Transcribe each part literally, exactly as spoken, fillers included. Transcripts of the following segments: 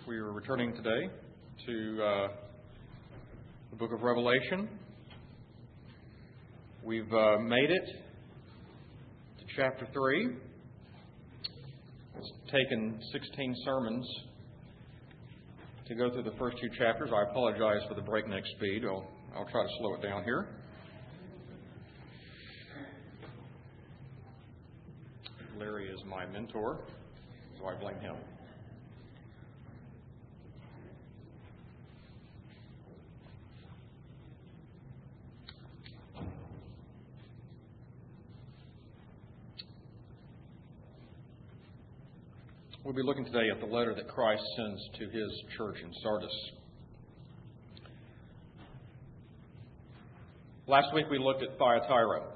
We are returning today to uh, the book of Revelation. We've uh, made it to chapter three. It's taken sixteen sermons to go through the first two chapters. I apologize for the breakneck speed. I'll, I'll try to slow it down here. Larry is my mentor, so I blame him. We'll be looking today at the letter that Christ sends to His church in Sardis. Last week we looked at Thyatira.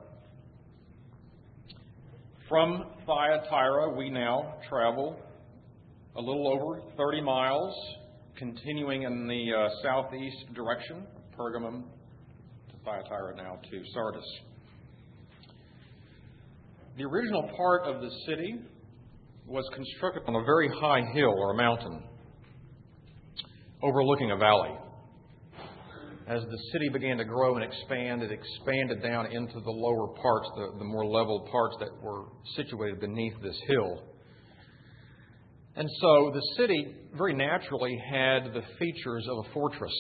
From Thyatira we now travel a little over thirty miles, continuing in the uh, southeast direction, Pergamum to Thyatira, now to Sardis. The original part of the city was constructed on a very high hill or a mountain overlooking a valley. As the city began to grow and expand, it expanded down into the lower parts, the, the more level parts that were situated beneath this hill. And so the city very naturally had the features of a fortress.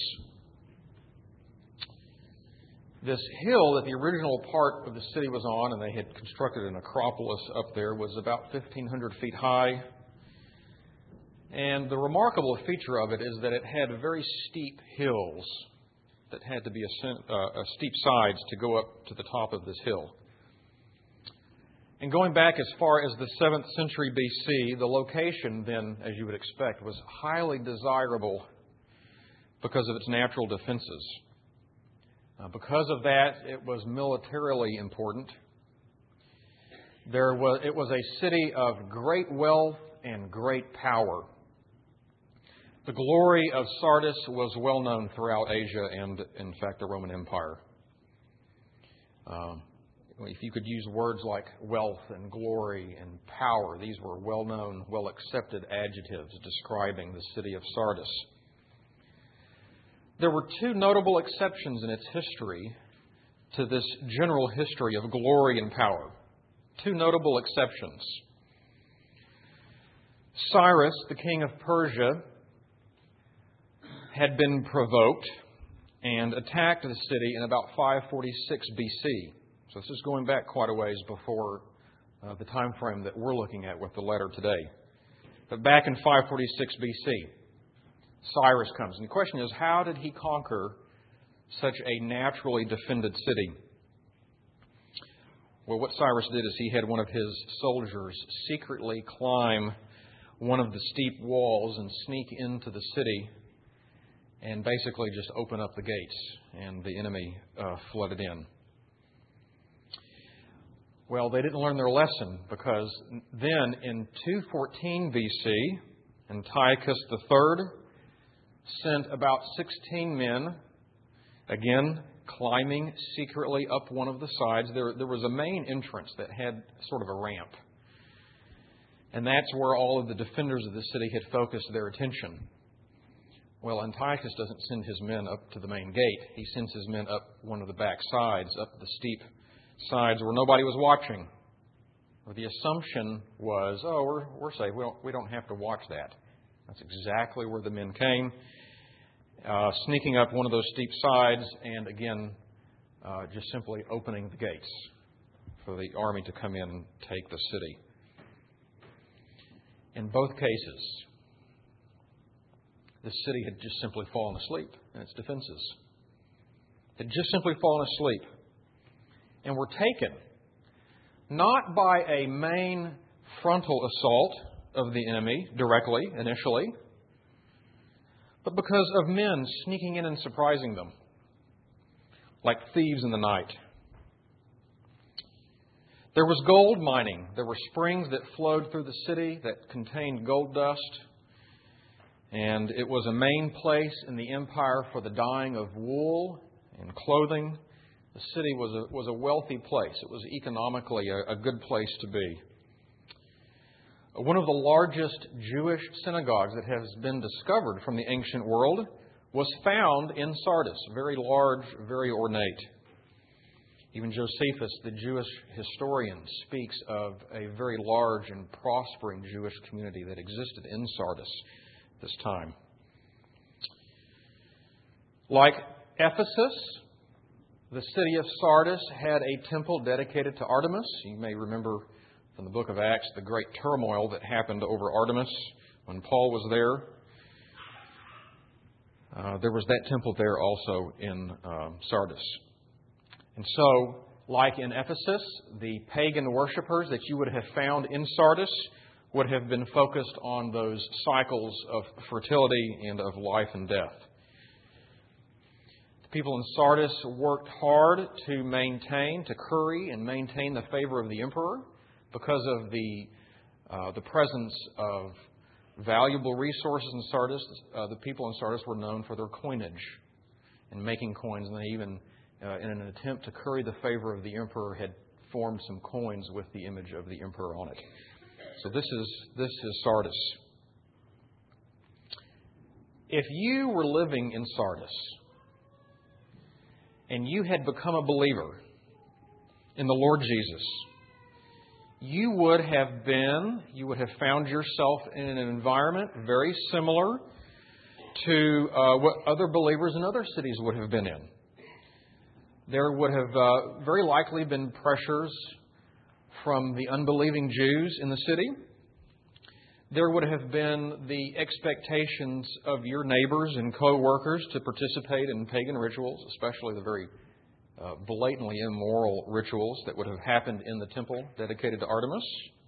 This hill that the original part of the city was on, and they had constructed an acropolis up there, was about fifteen hundred feet high. And the remarkable feature of it is that it had very steep hills that had to be ascent, uh, uh, steep sides to go up to the top of this hill. And going back as far as the seventh century B C, the location then, as you would expect, was highly desirable because of its natural defenses. Uh, because of that, it was militarily important. There was, it was a city of great wealth and great power. The glory of Sardis was well known throughout Asia and, in fact, the Roman Empire. Um, if you could use words like wealth and glory and power, these were well-known, well-accepted adjectives describing the city of Sardis. There were two notable exceptions in its history to this general history of glory and power. Two notable exceptions. Cyrus, the king of Persia, had been provoked and attacked the city in about five forty-six B C. So this is going back quite a ways before uh, the time frame that we're looking at with the letter today. But back in five forty-six B C, Cyrus comes. And the question is, how did he conquer such a naturally defended city? Well, what Cyrus did is he had one of his soldiers secretly climb one of the steep walls and sneak into the city and basically just open up the gates, and the enemy uh, flooded in. Well, they didn't learn their lesson, because then in two fourteen B C, Antiochus the third sent about sixteen men, again, climbing secretly up one of the sides. There, there was a main entrance that had sort of a ramp. And that's where all of the defenders of the city had focused their attention. Well, Antiochus doesn't send his men up to the main gate. He sends his men up one of the back sides, up the steep sides where nobody was watching. Or the assumption was, oh, we're, we're safe. We don't, we don't have to watch that. That's exactly where the men came, uh, sneaking up one of those steep sides and, again, uh, just simply opening the gates for the army to come in and take the city. In both cases, the city had just simply fallen asleep in its defenses. It had just simply fallen asleep and were taken not by a main frontal assault of the enemy directly, initially, but because of men sneaking in and surprising them, like thieves in the night. There was gold mining. There were springs that flowed through the city that contained gold dust. And it was a main place in the empire for the dyeing of wool and clothing. The city was a, was a wealthy place. It was economically a, a good place to be. One of the largest Jewish synagogues that has been discovered from the ancient world was found in Sardis. Very large, very ornate. Even Josephus, the Jewish historian, speaks of a very large and prospering Jewish community that existed in Sardis at this time. Like Ephesus, the city of Sardis had a temple dedicated to Artemis. You may remember from the book of Acts the great turmoil that happened over Artemis when Paul was there. Uh, there was that temple there also in um, Sardis. And so, like in Ephesus, the pagan worshippers that you would have found in Sardis would have been focused on those cycles of fertility and of life and death. The people in Sardis worked hard to maintain, to curry and maintain the favor of the emperor because of the uh, the presence of valuable resources in Sardis. Uh, the people in Sardis were known for their coinage and making coins, and they even, uh, in an attempt to curry the favor of the emperor, had formed some coins with the image of the emperor on it. So this is this is Sardis. If you were living in Sardis and you had become a believer in the Lord Jesus, you would have been, you would have found yourself in an environment very similar to uh, what other believers in other cities would have been in. There would have uh, very likely been pressures from the unbelieving Jews in the city. There would have been the expectations of your neighbors and co-workers to participate in pagan rituals, especially the very uh, blatantly immoral rituals that would have happened in the temple dedicated to Artemis.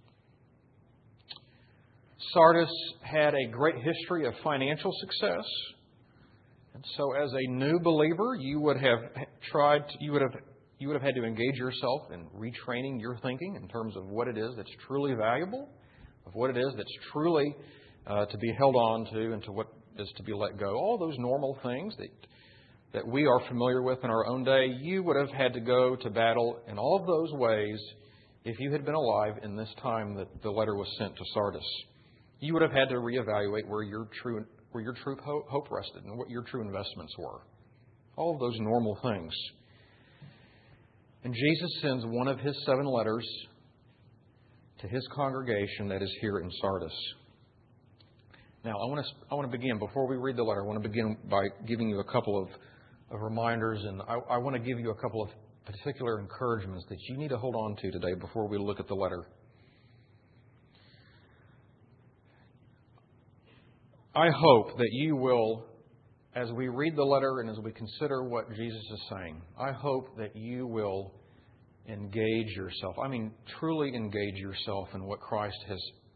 Sardis had a great history of financial success. And so as a new believer, you would have tried, to, you would have you would have had to engage yourself in retraining your thinking in terms of what it is that's truly valuable, of what it is that's truly uh, to be held on to and to what is to be let go. All those normal things that that we are familiar with in our own day, you would have had to go to battle in all of those ways if you had been alive in this time that the letter was sent to Sardis. You would have had to reevaluate where your true where your true hope rested and what your true investments were. All of those normal things. And Jesus sends one of His seven letters to His congregation that is here in Sardis. Now, I want to I want to begin, before we read the letter, I want to begin by giving you a couple of, of reminders, and I, I want to give you a couple of particular encouragements that you need to hold on to today before we look at the letter. I hope that you will, as we read the letter and as we consider what Jesus is saying, I hope that you will engage yourself. I mean, truly engage yourself in what Christ has,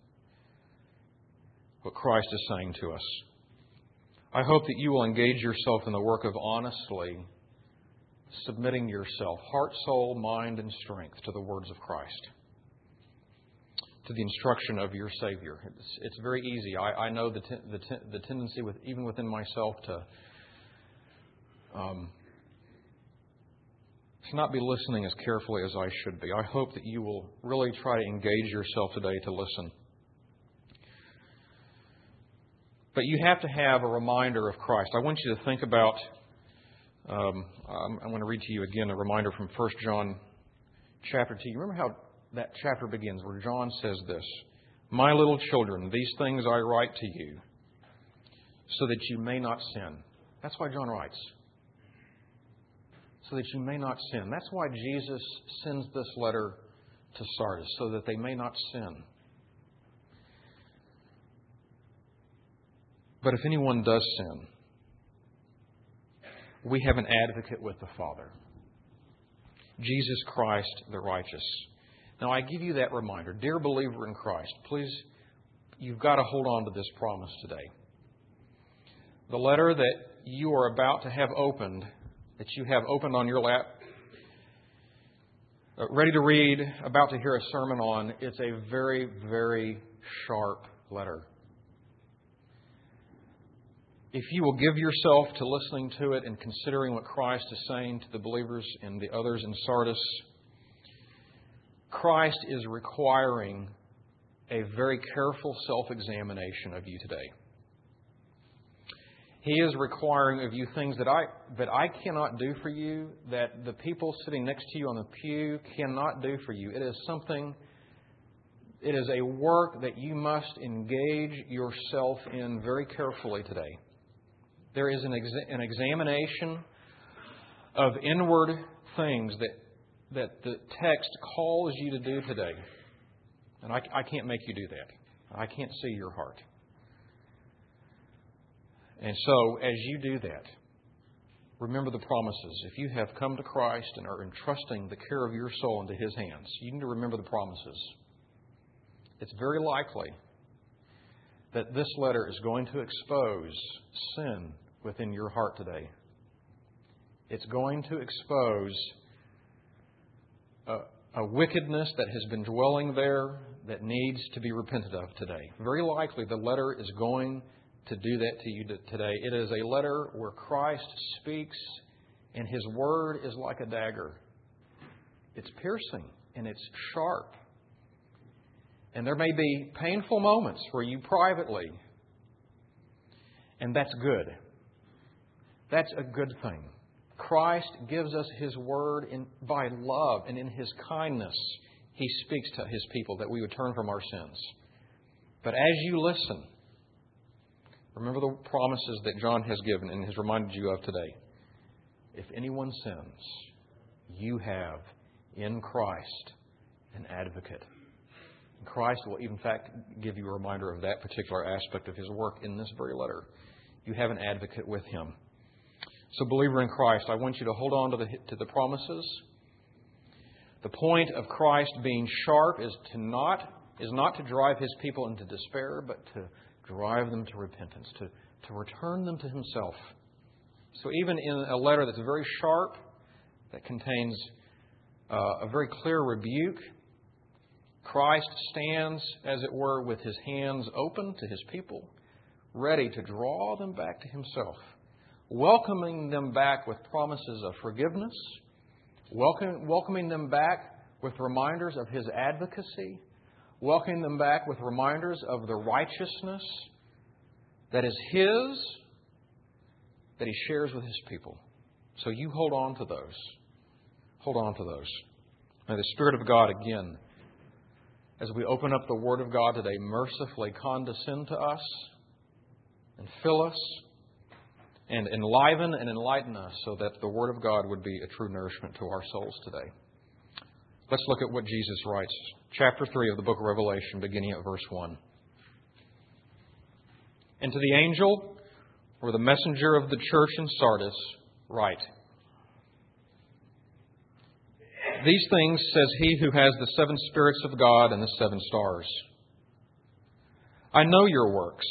what Christ is saying to us. I hope that you will engage yourself in the work of honestly submitting yourself, heart, soul, mind, and strength, to the words of Christ, to the instruction of your Savior. It's, it's very easy. I, I know the, ten, the, ten, the tendency, with even within myself, to um, to not be listening as carefully as I should be. I hope that you will really try to engage yourself today to listen. But you have to have a reminder of Christ. I want you to think about, um, I'm, I'm going to read to you again a reminder from First John chapter two. You remember how that chapter begins, where John says this: "My little children, these things I write to you, so that you may not sin." That's why John writes. So that you may not sin. That's why Jesus sends this letter to Sardis, so that they may not sin. But if anyone does sin, we have an advocate with the Father, Jesus Christ the righteous. Now, I give you that reminder. Dear believer in Christ, please, you've got to hold on to this promise today. The letter that you are about to have opened, that you have opened on your lap, uh, ready to read, about to hear a sermon on, it's a very, very sharp letter. If you will give yourself to listening to it and considering what Christ is saying to the believers and the others in Sardis, Christ is requiring a very careful self-examination of you today. He is requiring of you things that I that I cannot do for you, that the people sitting next to you on the pew cannot do for you. It is something, it is a work that you must engage yourself in very carefully today. There is an, exa- an examination of inward things that, that the text calls you to do today. And I, I can't make you do that. I can't see your heart. And so, as you do that, remember the promises. If you have come to Christ and are entrusting the care of your soul into His hands, you need to remember the promises. It's very likely that this letter is going to expose sin within your heart today. It's going to expose a, a wickedness that has been dwelling there that needs to be repented of today. Very likely the letter is going to do that to you today. It is a letter where Christ speaks and His word is like a dagger. It's piercing and it's sharp. And there may be painful moments for you privately. And that's good. That's a good thing. Christ gives us His word in, by love, and in His kindness He speaks to His people that we would turn from our sins. But as you listen, remember the promises that John has given and has reminded you of today. If anyone sins, you have in Christ an advocate. And Christ will, in fact, give you a reminder of that particular aspect of His work in this very letter. You have an advocate with Him. So, believer in Christ, I want you to hold on to the, to the promises. The point of Christ being sharp is to not is not to drive His people into despair, but to drive them to repentance, to, to return them to Himself. So even in a letter that's very sharp, that contains uh, a very clear rebuke, Christ stands, as it were, with His hands open to His people, ready to draw them back to Himself, welcoming them back with promises of forgiveness, welcome, welcoming them back with reminders of His advocacy, welcoming them back with reminders of the righteousness that is His, that He shares with His people. So you hold on to those. Hold on to those. May the Spirit of God again, as we open up the Word of God today, mercifully condescend to us and fill us and enliven and enlighten us so that the Word of God would be a true nourishment to our souls today. Let's look at what Jesus writes. Chapter three of the book of Revelation, beginning at verse one. And to the angel, or the messenger of the church in Sardis, write, These things says He who has the seven spirits of God and the seven stars. I know your works,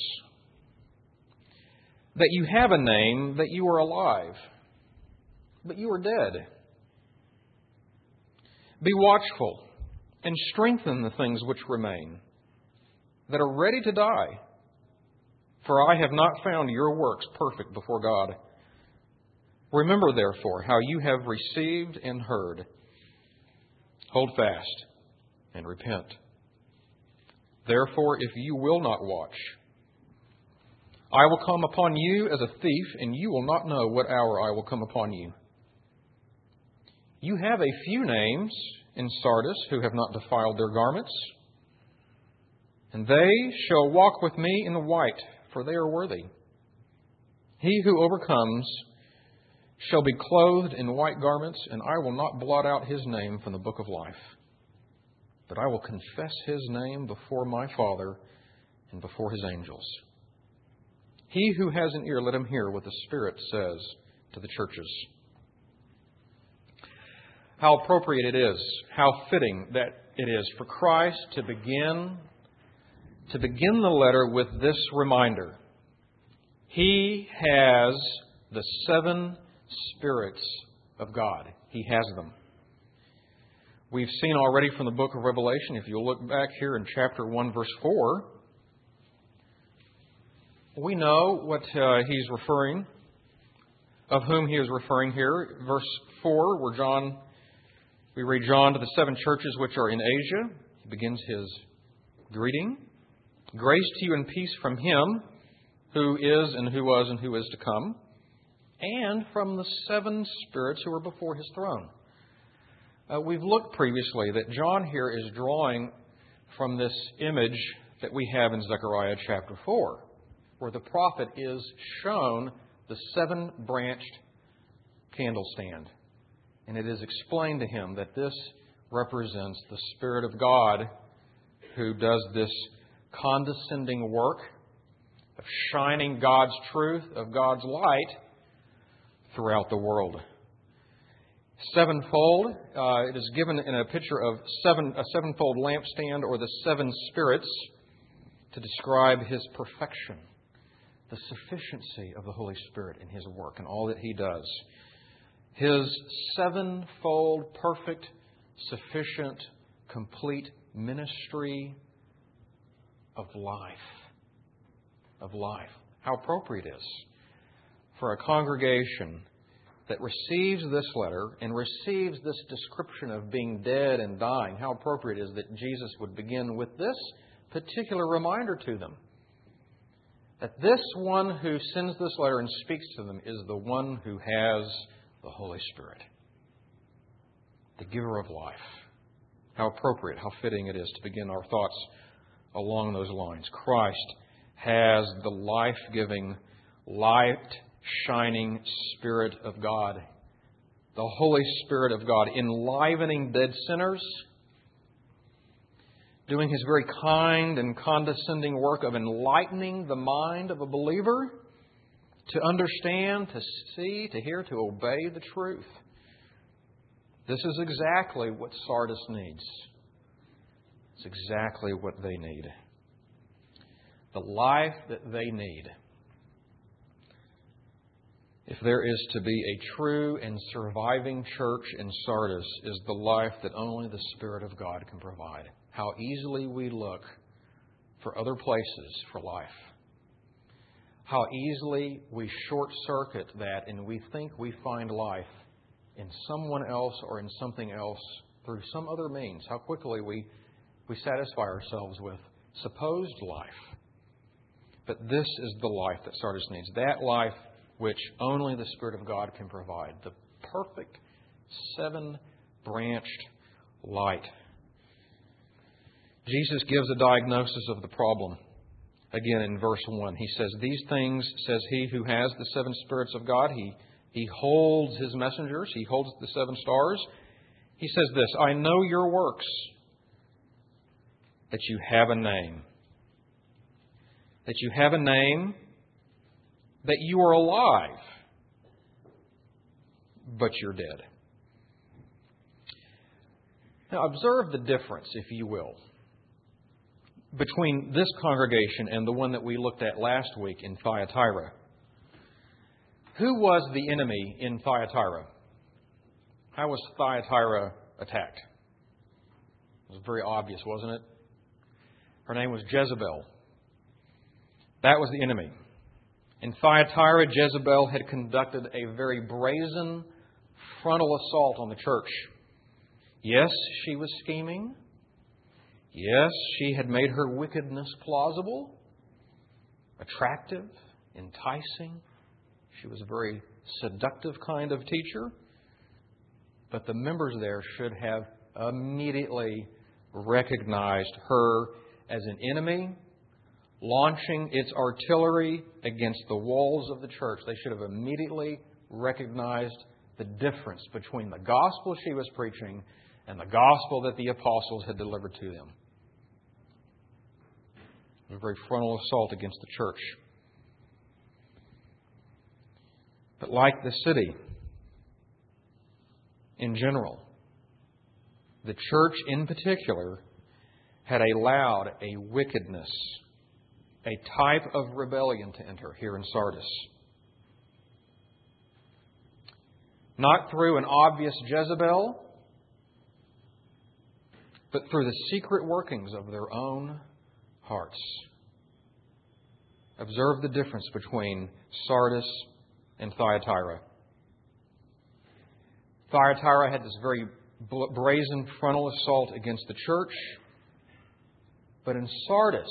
that you have a name, that you are alive, but you are dead. Be watchful and strengthen the things which remain, that are ready to die. For I have not found your works perfect before God. Remember, therefore, how you have received and heard. Hold fast and repent. Therefore, if you will not watch, I will come upon you as a thief, and you will not know what hour I will come upon you. You have a few names in Sardis who have not defiled their garments, and they shall walk with me in white, for they are worthy. He who overcomes shall be clothed in white garments, and I will not blot out his name from the book of life, but I will confess his name before my Father and before His angels. He who has an ear, let him hear what the Spirit says to the churches. How appropriate it is, how fitting that it is for Christ to begin, to begin the letter with this reminder. He has the seven spirits of God. He has them. We've seen already from the book of Revelation, if you'll look back here in chapter one, verse four, we know what uh, he's referring, of whom he is referring here. Verse four, where John, we read John to the seven churches which are in Asia. He begins his greeting. Grace to you and peace from Him who is and who was and who is to come, and from the seven spirits who are before His throne. Uh, we've looked previously that John here is drawing from this image that we have in Zechariah chapter four, where the prophet is shown the seven-branched candle stand. And it is explained to him that this represents the Spirit of God who does this condescending work of shining God's truth, of God's light throughout the world. Sevenfold, uh, it is given in a picture of seven, a sevenfold lampstand or the seven spirits to describe His perfection, the sufficiency of the Holy Spirit in His work and all that He does. His sevenfold, perfect, sufficient, complete ministry of life. Of life. How appropriate it is for a congregation that receives this letter and receives this description of being dead and dying. How appropriate it is that Jesus would begin with this particular reminder to them. That this one who sends this letter and speaks to them is the one who has the Holy Spirit, the giver of life. How appropriate, how fitting it is to begin our thoughts along those lines. Christ has the life-giving, light-shining Spirit of God, the Holy Spirit of God, enlivening dead sinners, doing His very kind and condescending work of enlightening the mind of a believer to understand, to see, to hear, to obey the truth. This is exactly what Sardis needs. It's exactly what they need. The life that they need, if there is to be a true and surviving church in Sardis, is the life that only the Spirit of God can provide. How easily we look for other places for life. How easily we short-circuit that and we think we find life in someone else or in something else through some other means. How quickly we, we satisfy ourselves with supposed life. But this is the life that Sardis needs. That life which only the Spirit of God can provide. The perfect seven-branched light. Jesus gives a diagnosis of the problem. Again, in verse one, He says, "These things says He who has the seven spirits of God." He, he holds His messengers. He holds the seven stars. He says this, "I know your works, that you have a name. That you have a name, that you are alive, but you're dead." Now, observe the difference, if you will, between this congregation and the one that we looked at last week in Thyatira. Who was the enemy in Thyatira? How was Thyatira attacked? It was very obvious, wasn't it? Her name was Jezebel. That was the enemy. In Thyatira, Jezebel had conducted a very brazen frontal assault on the church. Yes, she was scheming. Yes, she had made her wickedness plausible, attractive, enticing. She was a very seductive kind of teacher. But the members there should have immediately recognized her as an enemy, launching its artillery against the walls of the church. They should have immediately recognized the difference between the gospel she was preaching and the gospel that the apostles had delivered to them. A very frontal assault against the church. But like the city in general, the church in particular had allowed a wickedness, a type of rebellion to enter here in Sardis. Not through an obvious Jezebel, but through the secret workings of their own hearts. Observe the difference between Sardis and Thyatira. Thyatira had this very brazen frontal assault against the church. But in Sardis,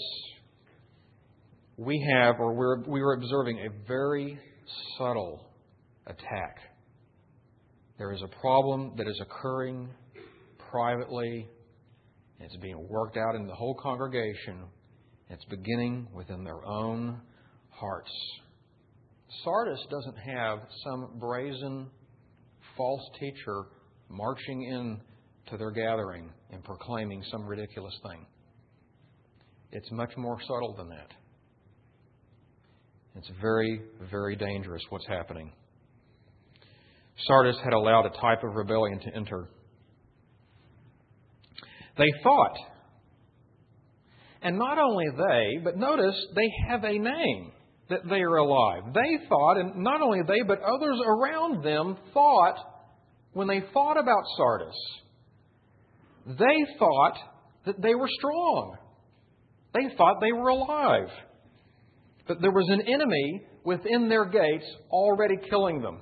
we have, or we're, we are observing a very subtle attack. There is a problem that is occurring privately. It's being worked out in the whole congregation. It's beginning within their own hearts. Sardis doesn't have some brazen false teacher marching in to their gathering and proclaiming some ridiculous thing. It's much more subtle than that. It's very, very dangerous what's happening. Sardis had allowed a type of rebellion to enter. They thought, and not only they, but notice they have a name, that they are alive. They thought, and not only they, but others around them thought, when they thought about Sardis, they thought that they were strong. They thought they were alive. But there was an enemy within their gates already killing them.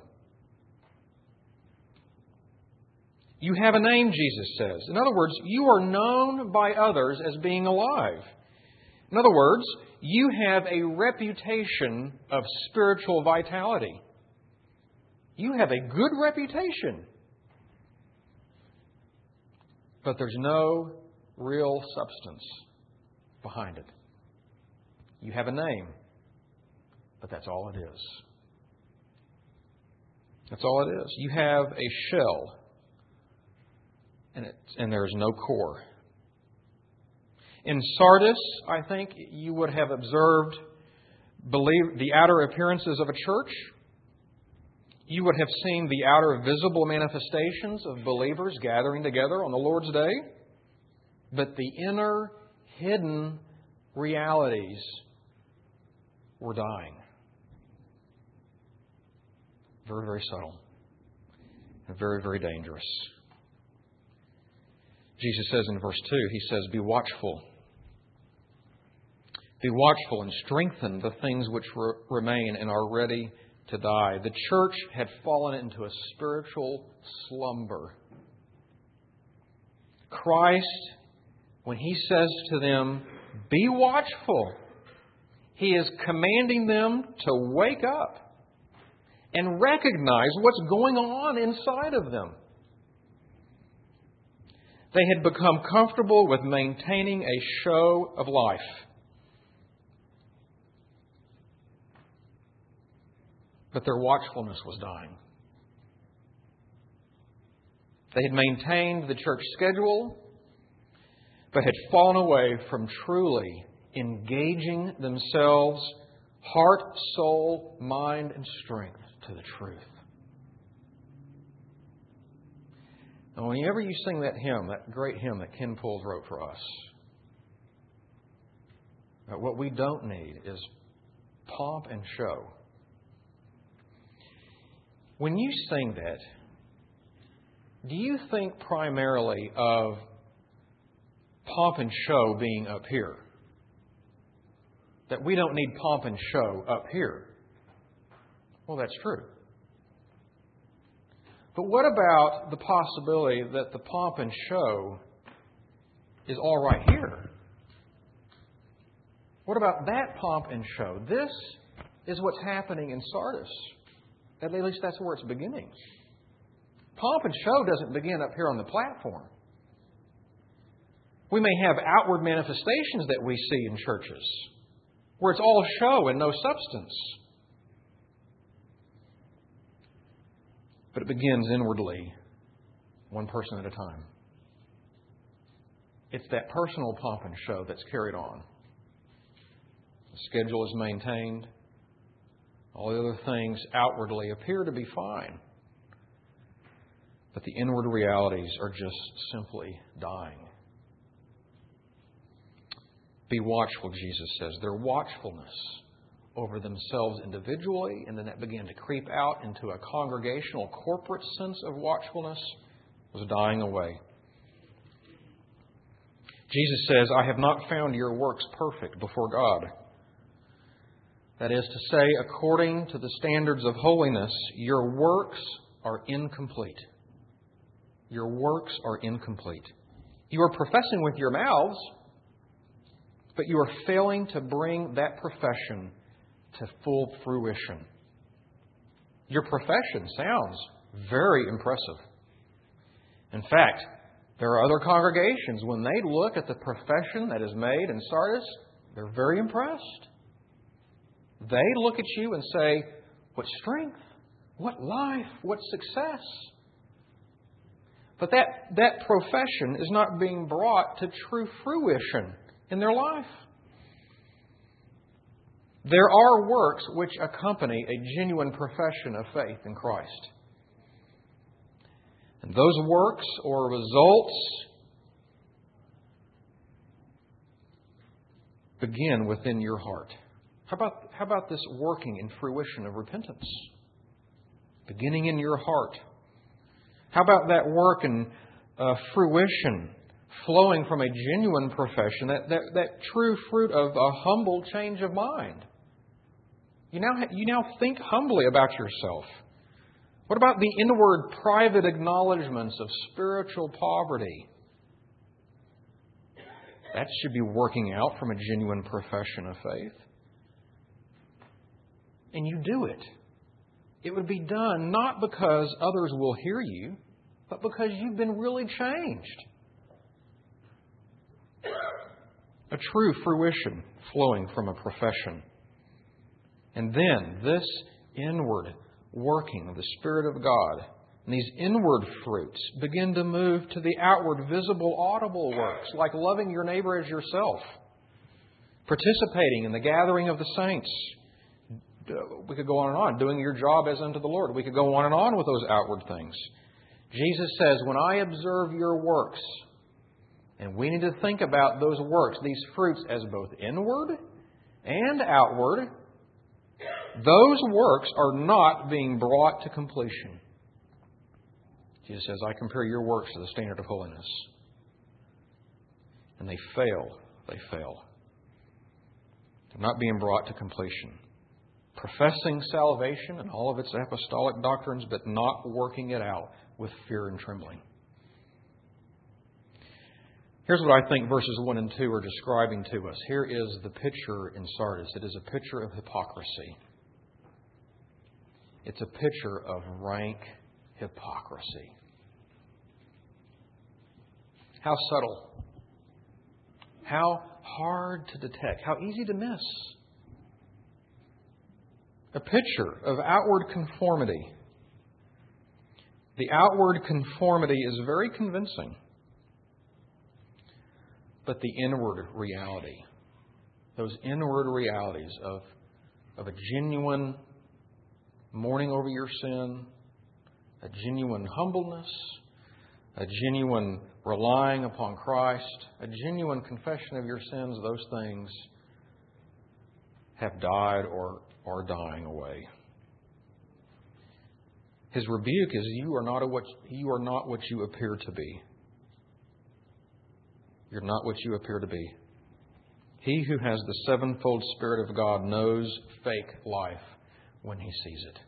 You have a name, Jesus says. In other words, you are known by others as being alive. In other words, you have a reputation of spiritual vitality. You have a good reputation. But there's no real substance behind it. You have a name, but that's all it is. That's all it is. You have a shell, and, it's, and there's no core. In Sardis, I think you would have observed believe, the outer appearances of a church. You would have seen the outer visible manifestations of believers gathering together on the Lord's Day. But the inner, hidden realities were dying. Very, very subtle. And very, very dangerous. Jesus says in verse two, He says, be watchful. Be watchful and strengthen the things which re- remain and are ready to die. The church had fallen into a spiritual slumber. Christ, when He says to them, be watchful, He is commanding them to wake up and recognize what's going on inside of them. They had become comfortable with maintaining a show of life. But their watchfulness was dying. They had maintained the church schedule, but had fallen away from truly engaging themselves, heart, soul, mind, and strength to the truth. And whenever you sing that hymn, that great hymn that Ken Pools wrote for us, what we don't need is pomp and show. When you sing that, do you think primarily of pomp and show being up here? That we don't need pomp and show up here? Well, that's true. But what about the possibility that the pomp and show is all right here? What about that pomp and show? This is what's happening in Sardis. At least that's where it's beginning. Pomp and show doesn't begin up here on the platform. We may have outward manifestations that we see in churches where it's all show and no substance. But it begins inwardly, one person at a time. It's that personal pomp and show that's carried on. The schedule is maintained. All the other things outwardly appear to be fine. But the inward realities are just simply dying. Be watchful, Jesus says. Their watchfulness over themselves individually, and then that began to creep out into a congregational, corporate sense of watchfulness, was dying away. Jesus says, I have not found your works perfect before God. That is to say, according to the standards of holiness, your works are incomplete. Your works are incomplete. You are professing with your mouths but you are failing to bring that profession to full fruition. Your profession sounds very impressive. In fact, there are other congregations, when they look at the profession that is made in Sardis, they're very impressed. They look at you and say, what strength, what life, what success. But that, that profession is not being brought to true fruition in their life. There are works which accompany a genuine profession of faith in Christ. And those works or results begin within your heart. How about, how about this working in fruition of repentance? Beginning in your heart. How about that work and uh, fruition flowing from a genuine profession, that, that, that true fruit of a humble change of mind? You now, you now think humbly about yourself. What about the inward private acknowledgments of spiritual poverty? That should be working out from a genuine profession of faith. And you do it. It would be done not because others will hear you, but because you've been really changed. A true fruition flowing from a profession. And then this inward working of the Spirit of God and these inward fruits begin to move to the outward, visible, audible works, like loving your neighbor as yourself, participating in the gathering of the saints. We could go on and on, doing your job as unto the Lord. We could go on and on with those outward things. Jesus says, when I observe your works, and we need to think about those works, these fruits, as both inward and outward, those works are not being brought to completion. Jesus says, I compare your works to the standard of holiness. And they fail. They fail. They're not being brought to completion. Professing salvation and all of its apostolic doctrines, but not working it out with fear and trembling. Here's what I think verses one and two are describing to us. Here is the picture in Sardis. It is a picture of hypocrisy. It's a picture of rank hypocrisy. How subtle. How hard to detect. How easy to miss. A picture of outward conformity. The outward conformity is very convincing. But the inward reality, those inward realities of, of a genuine mourning over your sin, a genuine humbleness, a genuine relying upon Christ, a genuine confession of your sins, those things have died or are dying away. His rebuke is, you are not a what you are not what you appear to be. You're not what you appear to be. He who has the sevenfold Spirit of God knows fake life when he sees it.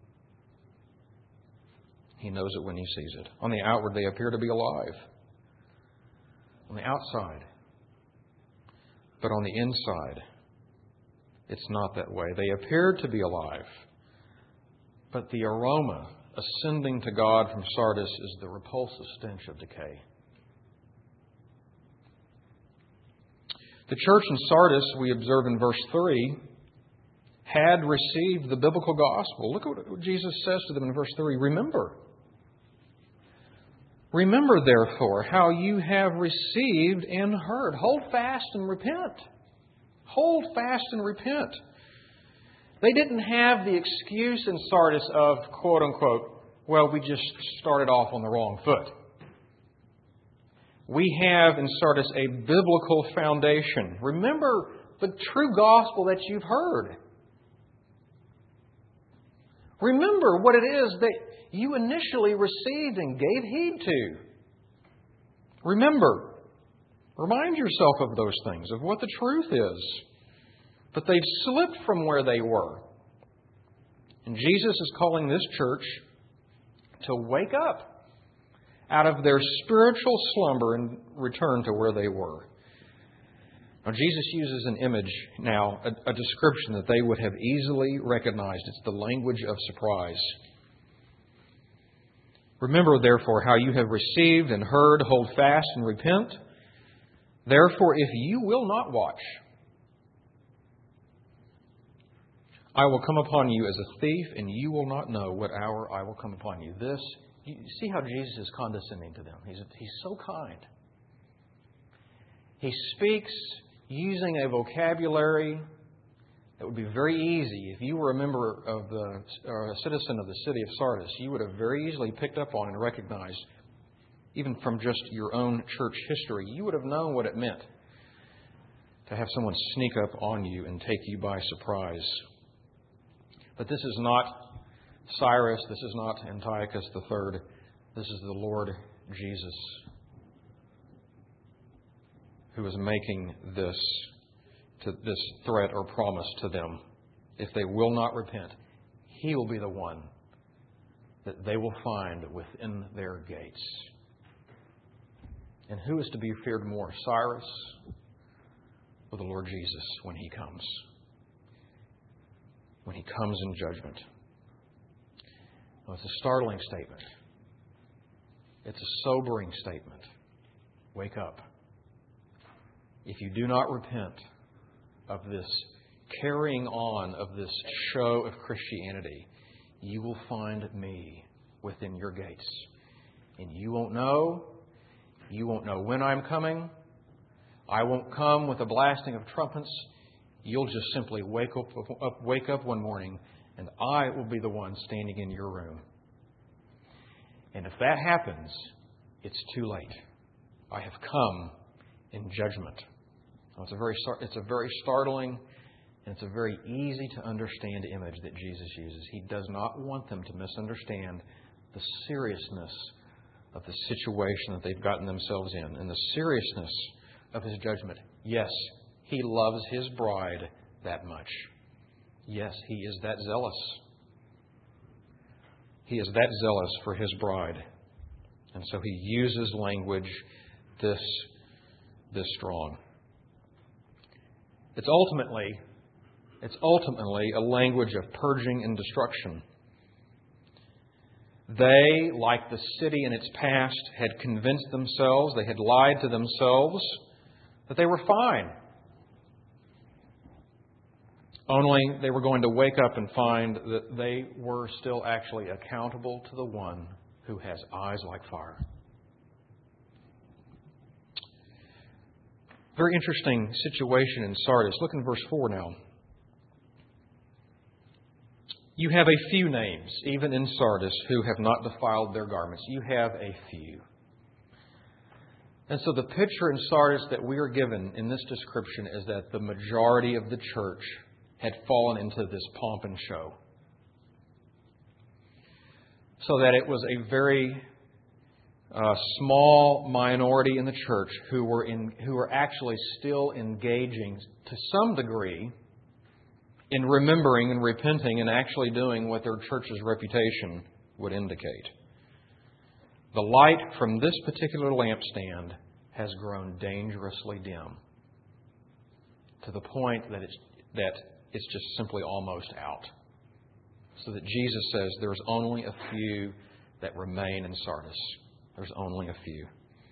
He knows it when he sees it. On the outward, they appear to be alive. On the outside. But on the inside, it's not that way. They appear to be alive. But the aroma ascending to God from Sardis is the repulsive stench of decay. The church in Sardis, we observe in verse three, had received the biblical gospel. Look at what Jesus says to them in verse three. Remember. Remember, therefore, how you have received and heard. Hold fast and repent. Hold fast and repent. They didn't have the excuse in Sardis of, quote unquote, well, we just started off on the wrong foot. We have in Sardis a biblical foundation. Remember the true gospel that you've heard. Remember what it is that you initially received and gave heed to. Remember. Remind yourself of those things, of what the truth is. But they've slipped from where they were. And Jesus is calling this church to wake up out of their spiritual slumber and return to where they were. Now, Jesus uses an image now, a, a description that they would have easily recognized. It's the language of surprise. Remember, therefore, how you have received and heard, hold fast and repent. Therefore, if you will not watch, I will come upon you as a thief, and you will not know what hour I will come upon you. This, you see how Jesus is condescending to them. He's, he's so kind. He speaks using a vocabulary that would be very easy. If you were a member of the, or a citizen of the city of Sardis, you would have very easily picked up on and recognized, even from just your own church history, you would have known what it meant to have someone sneak up on you and take you by surprise. But this is not Cyrus, this is not Antiochus the Third. This is the Lord Jesus who is making this to this threat or promise to them. If they will not repent, He will be the one that they will find within their gates. And who is to be feared more, Cyrus or the Lord Jesus when He comes? When He comes in judgment. Well, it's a startling statement. It's a sobering statement. Wake up. If you do not repent of this carrying on of this show of Christianity, you will find me within your gates. And you won't know. You won't know when I'm coming. I won't come with a blasting of trumpets. You'll just simply wake up, up, wake up one morning, and I will be the one standing in your room. And if that happens, it's too late. I have come in judgment. It's a very, it's a very startling and it's a very easy to understand image that Jesus uses. He does not want them to misunderstand the seriousness of the situation that they've gotten themselves in and the seriousness of His judgment. Yes, He loves His bride that much. Yes, He is that zealous. He is that zealous for His bride. And so He uses language this, this strong. It's ultimately, it's ultimately a language of purging and destruction. They, like the city in its past, had convinced themselves, they had lied to themselves that they were fine. Only they were going to wake up and find that they were still actually accountable to the one who has eyes like fire. Very interesting situation in Sardis. Look in verse four now. You have a few names, even in Sardis, who have not defiled their garments. You have a few. And so the picture in Sardis that we are given in this description is that the majority of the church had fallen into this pomp and show. So that it was a very uh, small minority in the church who were in, who were actually still engaging to some degree in remembering and repenting and actually doing what their church's reputation would indicate. The light from this particular lampstand has grown dangerously dim to the point that it's, that it's just simply almost out. So that Jesus says there's only a few that remain in Sardis. There's only a few.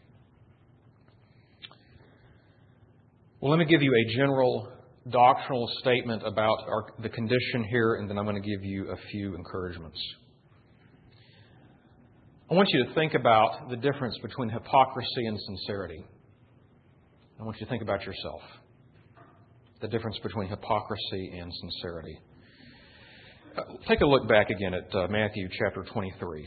Well, let me give you a general doctrinal statement about our, the condition here, and then I'm going to give you a few encouragements. I want you to think about the difference between hypocrisy and sincerity. I want you to think about yourself. The difference between hypocrisy and sincerity. Uh, take a look back again at uh, Matthew chapter twenty-three.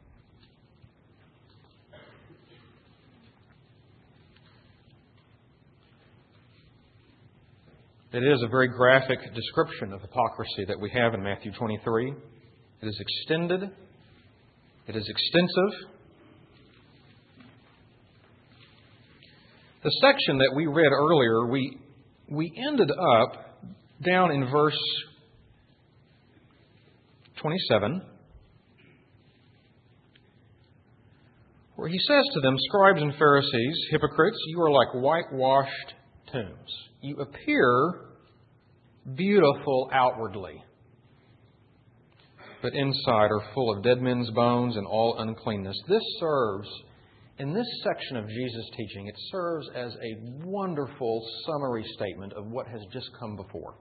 It is a very graphic description of hypocrisy that we have in Matthew twenty-three. It is extended. It is extensive. The section that we read earlier, we, we ended up down in verse twenty-seven, where he says to them, "Scribes and Pharisees, hypocrites, you are like whitewashed tombs. You appear beautiful outwardly, but inside are full of dead men's bones and all uncleanness. This serves, in this section of Jesus' teaching, it serves as a wonderful summary statement of what has just come before.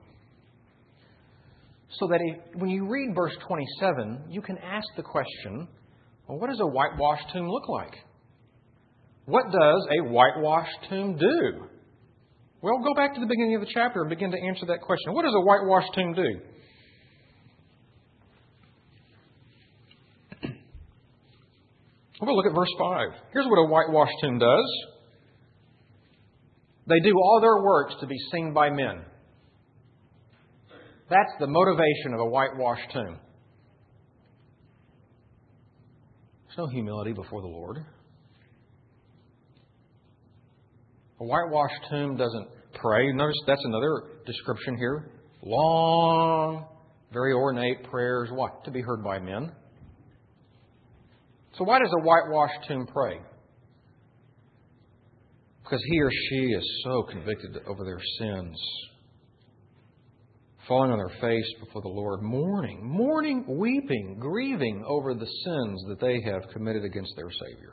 So that if, when you read verse twenty-seven, you can ask the question, well, what does a whitewashed tomb look like? What does a whitewashed tomb do? Well, go back to the beginning of the chapter and begin to answer that question. What does a whitewashed tomb do? We'll look at verse five. Here's what a whitewashed tomb does. They do all their works to be seen by men. That's the motivation of a whitewashed tomb. There's no humility before the Lord. A whitewashed tomb doesn't pray. Notice that's another description here. Long, very ornate prayers. What? To be heard by men. So why does a whitewashed tomb pray? Because he or she is so convicted over their sins. Falling on their face before the Lord, mourning, mourning, weeping, grieving over the sins that they have committed against their Savior.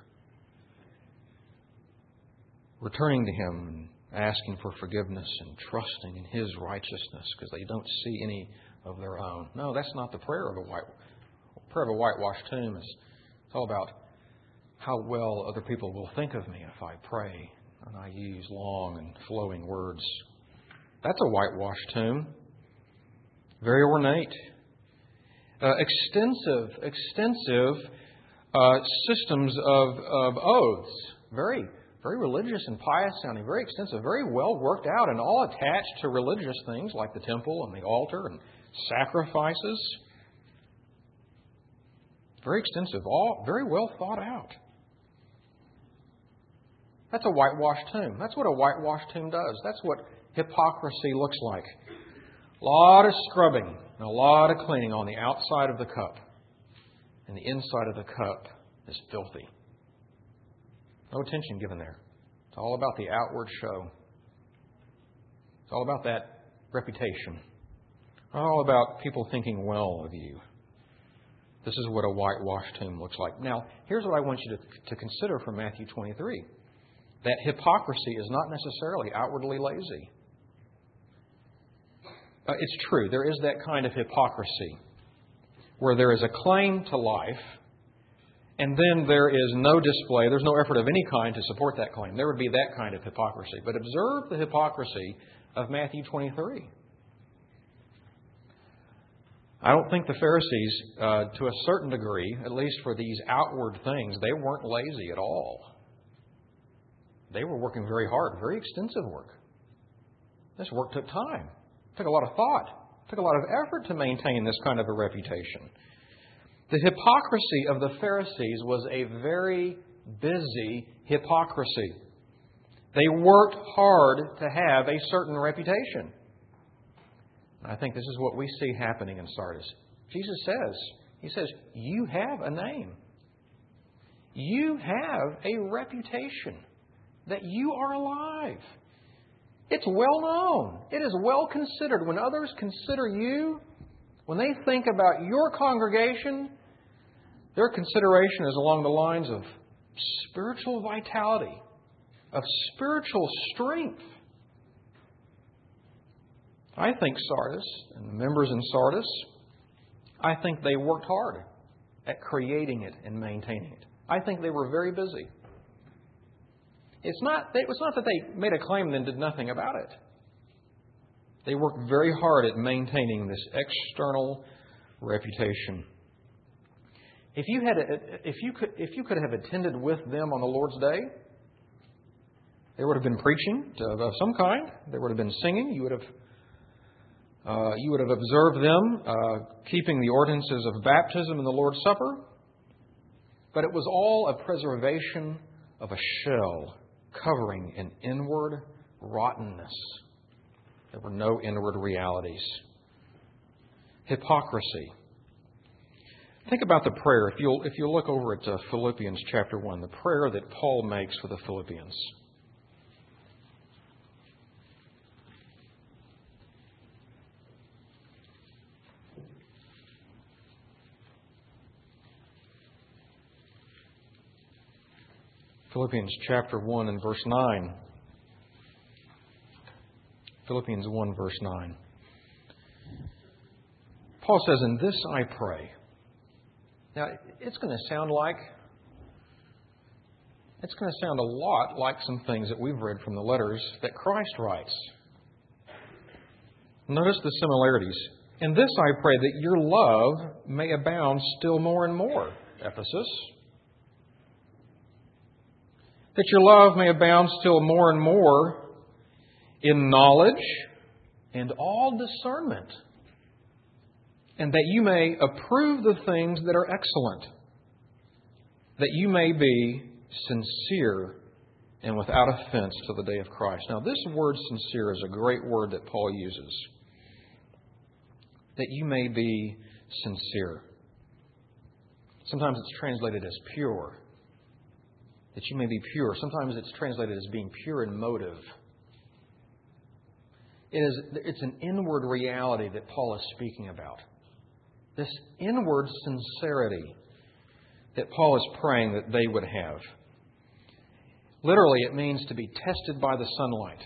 Returning to Him and asking for forgiveness and trusting in His righteousness because they don't see any of their own. No, that's not the prayer of a white prayer of a whitewashed tomb. It's, it's all about how well other people will think of me if I pray and I use long and flowing words. That's a whitewashed tomb. Very ornate. Uh, extensive, extensive uh, systems of, of oaths. Very, very religious and pious sounding. Very extensive. Very well worked out and all attached to religious things like the temple and the altar and sacrifices. Very extensive. All very well thought out. That's a whitewashed tomb. That's what a whitewashed tomb does. That's what hypocrisy looks like. A lot of scrubbing and a lot of cleaning on the outside of the cup. And the inside of the cup is filthy. No attention given there. It's all about the outward show. It's all about that reputation. All about people thinking well of you. This is what a whitewashed tomb looks like. Now, here's what I want you to, to consider from Matthew twenty-three. That hypocrisy is not necessarily outwardly lazy. Uh, it's true, there is that kind of hypocrisy where there is a claim to life and then there is no display, there's no effort of any kind to support that claim. There would be that kind of hypocrisy. But observe the hypocrisy of Matthew twenty-three. I don't think the Pharisees, uh, to a certain degree, at least for these outward things, they weren't lazy at all. They were working very hard, very extensive work. This work took time. Took a lot of thought, took a lot of effort to maintain this kind of a reputation. The hypocrisy of the Pharisees was a very busy hypocrisy. They worked hard to have a certain reputation. I think this is what we see happening in Sardis. Jesus says, He says, you have a name. You have a reputation that you are alive. It's well known. It is well considered. When others consider you, when they think about your congregation, their consideration is along the lines of spiritual vitality, of spiritual strength. I think Sardis and the members in Sardis, I think they worked hard at creating it and maintaining it. I think they were very busy. It's not, it was not that they made a claim and then did nothing about it. They worked very hard at maintaining this external reputation. If you had, a, if you could, if you could have attended with them on the Lord's Day, there would have been preaching of some kind. There would have been singing. You would have, uh, you would have observed them uh, keeping the ordinances of baptism and the Lord's Supper. But it was all a preservation of a shell covering an inward rottenness. There were no inward realities. Hypocrisy. Think about the prayer. If you'll, if you'll look over at uh, Philippians chapter one, the prayer that Paul makes for the Philippians. Philippians chapter one and verse nine. Philippians one, verse nine. Paul says, "In this I pray." Now, it's going to sound like, it's going to sound a lot like some things that we've read from the letters that Christ writes. Notice the similarities. "In this I pray that your love may abound still more and more," Ephesus. "That your love may abound still more and more in knowledge and all discernment, and that you may approve the things that are excellent, that you may be sincere and without offense to the day of Christ." Now, this word sincere is a great word that Paul uses. That you may be sincere. Sometimes it's translated as pure. That you may be pure. Sometimes it's translated as being pure in motive. It is, it's an inward reality that Paul is speaking about. This inward sincerity that Paul is praying that they would have. Literally, it means to be tested by the sunlight.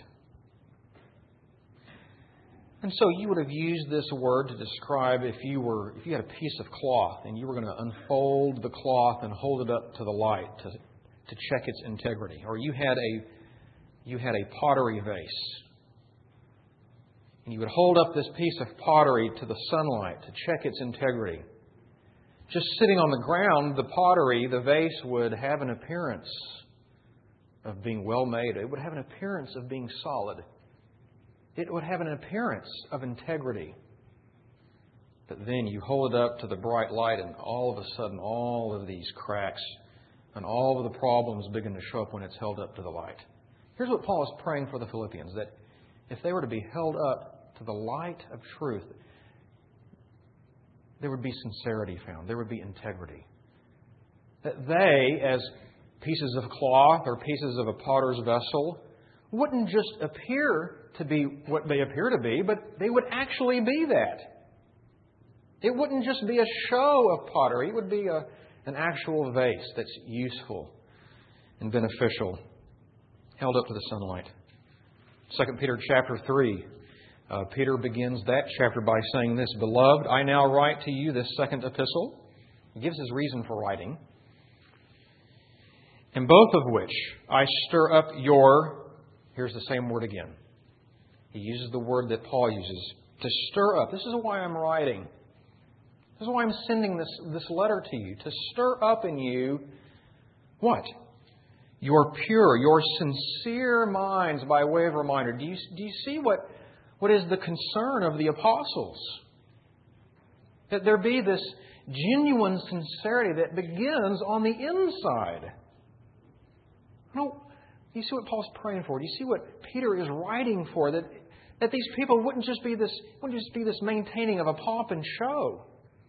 And so you would have used this word to describe if you were if you had a piece of cloth and you were going to unfold the cloth and hold it up to the light to to check its integrity, or you had a you had a pottery vase. And you would hold up this piece of pottery to the sunlight to check its integrity. Just sitting on the ground, the pottery, the vase would have an appearance of being well made. It would have an appearance of being solid. It would have an appearance of integrity. But then you hold it up to the bright light and all of a sudden all of these cracks and all of the problems begin to show up when it's held up to the light. Here's what Paul is praying for the Philippians, that if they were to be held up to the light of truth, there would be sincerity found. There would be integrity. That they, as pieces of cloth or pieces of a potter's vessel, wouldn't just appear to be what they appear to be, but they would actually be that. It wouldn't just be a show of pottery. It would be a, an actual vase that's useful and beneficial, held up to the sunlight. Second Peter chapter three. Uh, Peter begins that chapter by saying this, "Beloved, I now write to you this second epistle." He gives his reason for writing. "In both of which I stir up your," here's the same word again. He uses the word that Paul uses, to stir up. This is why I'm writing. This is why I'm sending this, this letter to you. To stir up in you, what? Your pure, your sincere minds by way of reminder. Do you, do you see what, what is the concern of the apostles? That there be this genuine sincerity that begins on the inside. No, you see what Paul's praying for? Do you see what Peter is writing for? That, that these people wouldn't just be this wouldn't just be this maintaining of a pomp and show.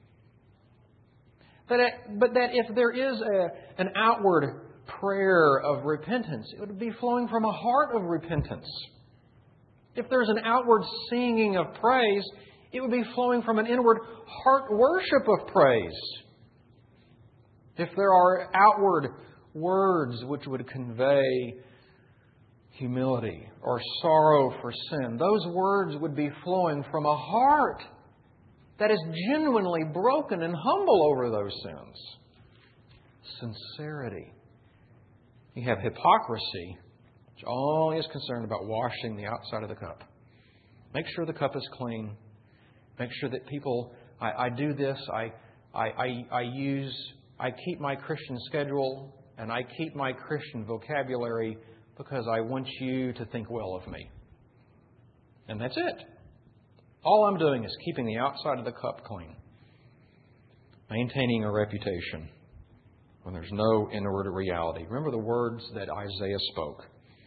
But, but that if there is a, an outward prayer of repentance, it would be flowing from a heart of repentance. If there's an outward singing of praise, it would be flowing from an inward heart worship of praise. If there are outward words which would convey humility or sorrow for sin, those words would be flowing from a heart that is genuinely broken and humble over those sins. Sincerity. You have hypocrisy, which only is concerned about washing the outside of the cup. Make sure the cup is clean. Make sure that people, I, I do this, I, I, I, I use, I keep my Christian schedule and I keep my Christian vocabulary because I want you to think well of me. And that's it. All I'm doing is keeping the outside of the cup clean. Maintaining a reputation when there's no inward reality. Remember the words that Isaiah spoke.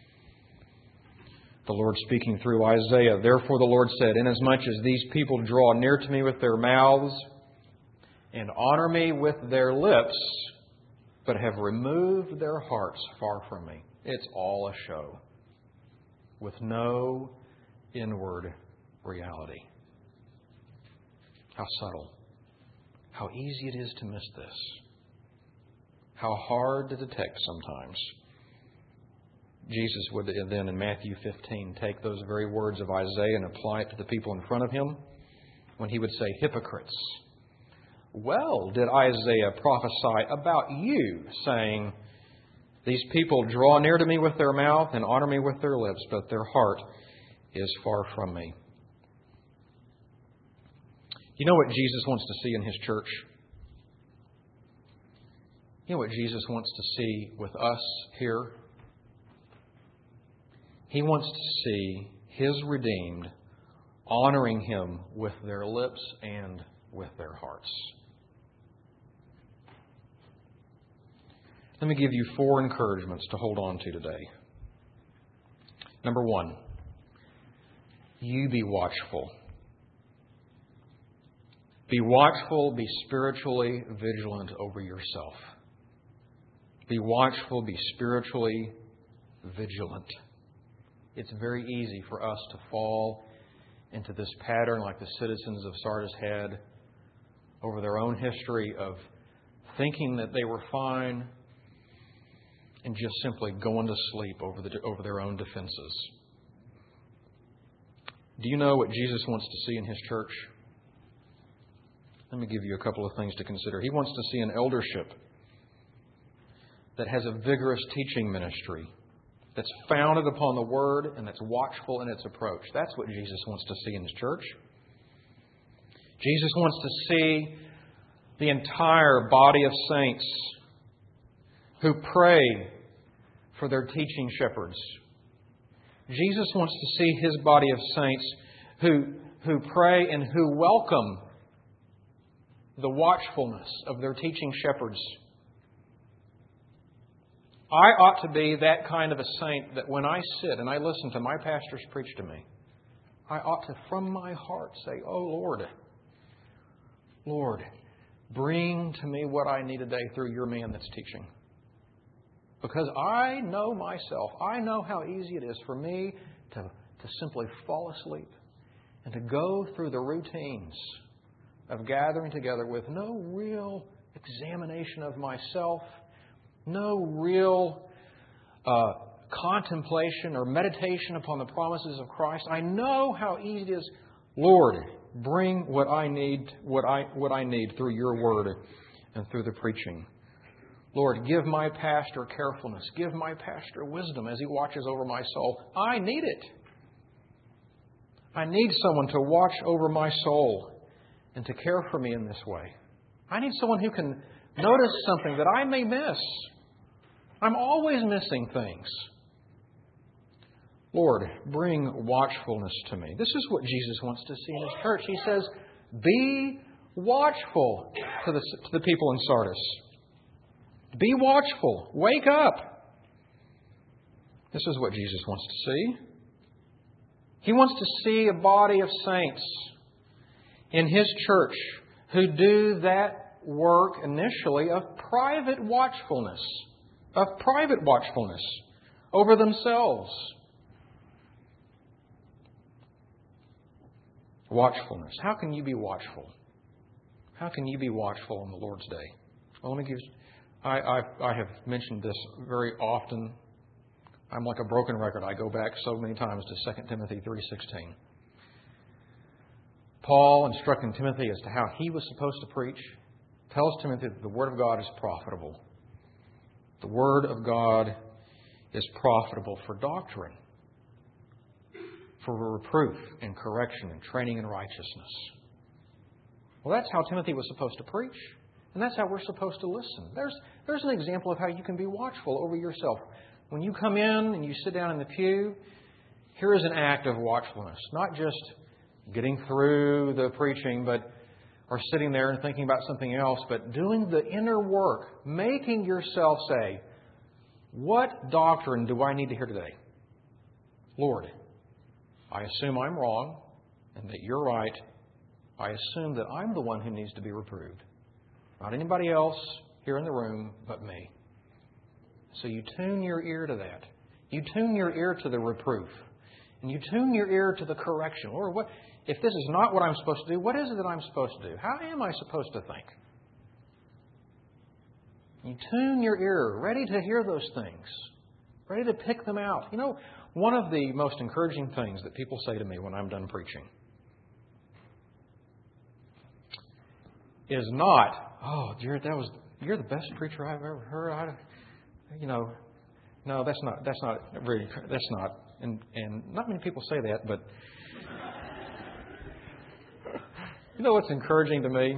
The Lord speaking through Isaiah. "Therefore the Lord said, inasmuch as these people draw near to me with their mouths and honor me with their lips, but have removed their hearts far from me." It's all a show with no inward reality. How subtle. How easy it is to miss this. How hard to detect sometimes. Jesus would then in Matthew fifteen take those very words of Isaiah and apply it to the people in front of him when he would say, hypocrites. Well, did Isaiah prophesy about you, saying, these people draw near to me with their mouth and honor me with their lips, but their heart is far from me. You know what Jesus wants to see in His church? You know what Jesus wants to see with us here? He wants to see His redeemed honoring Him with their lips and with their hearts. Let me give you four encouragements to hold on to today. Number one, you be watchful. Be watchful, be spiritually vigilant over yourself. Be watchful, be spiritually vigilant. It's very easy for us to fall into this pattern like the citizens of Sardis had over their own history of thinking that they were fine and just simply going to sleep over the over their own defenses. Do you know what Jesus wants to see in His church? Let me give you a couple of things to consider. He wants to see an eldership that has a vigorous teaching ministry, that's founded upon the Word and that's watchful in its approach. That's what Jesus wants to see in His church. Jesus wants to see the entire body of saints who pray for their teaching shepherds. Jesus wants to see His body of saints who, who pray and who welcome the watchfulness of their teaching shepherds. I ought to be that kind of a saint that when I sit and I listen to my pastors preach to me, I ought to, from my heart, say, oh Lord, Lord, bring to me what I need today through your man that's teaching. Because I know myself. I know how easy it is for me to, to simply fall asleep and to go through the routines of gathering together with no real examination of myself, no real uh, contemplation or meditation upon the promises of Christ. I know how easy it is. Lord, bring what I need, what I what I need through your word and through the preaching. Lord, give my pastor carefulness. Give my pastor wisdom as he watches over my soul. I need it. I need someone to watch over my soul and to care for me in this way. I need someone who can notice something that I may miss. I'm always missing things. Lord, bring watchfulness to me. This is what Jesus wants to see in His church. He says, be watchful to the, to the people in Sardis. Be watchful. Wake up. This is what Jesus wants to see. He wants to see a body of saints in His church who do that work initially of private watchfulness, of private watchfulness over themselves. Watchfulness. How can you be watchful? How can you be watchful on the Lord's day? Well, let me give you... I, I, I have mentioned this very often. I'm like a broken record. I go back so many times to Second Timothy three sixteen. Paul, instructing Timothy as to how he was supposed to preach, tells Timothy that the Word of God is profitable. The Word of God is profitable for doctrine, for reproof and correction and training in righteousness. Well, that's how Timothy was supposed to preach. And that's how we're supposed to listen. There's, there's an example of how you can be watchful over yourself. When you come in and you sit down in the pew, here is an act of watchfulness. Not just getting through the preaching, but or sitting there and thinking about something else, but doing the inner work, making yourself say, what doctrine do I need to hear today? Lord, I assume I'm wrong and that you're right. I assume that I'm the one who needs to be reproved. Not anybody else here in the room but me. So you tune your ear to that. You tune your ear to the reproof. And you tune your ear to the correction. Lord, what, if this is not what I'm supposed to do, what is it that I'm supposed to do? How am I supposed to think? You tune your ear, ready to hear those things. ready to pick them out. You know, one of the most encouraging things that people say to me when I'm done preaching is not, "Oh, Jared, that was you're the best preacher I've ever heard." I, you know, no, that's not that's not very that's not, and and not many people say that, but you know what's encouraging to me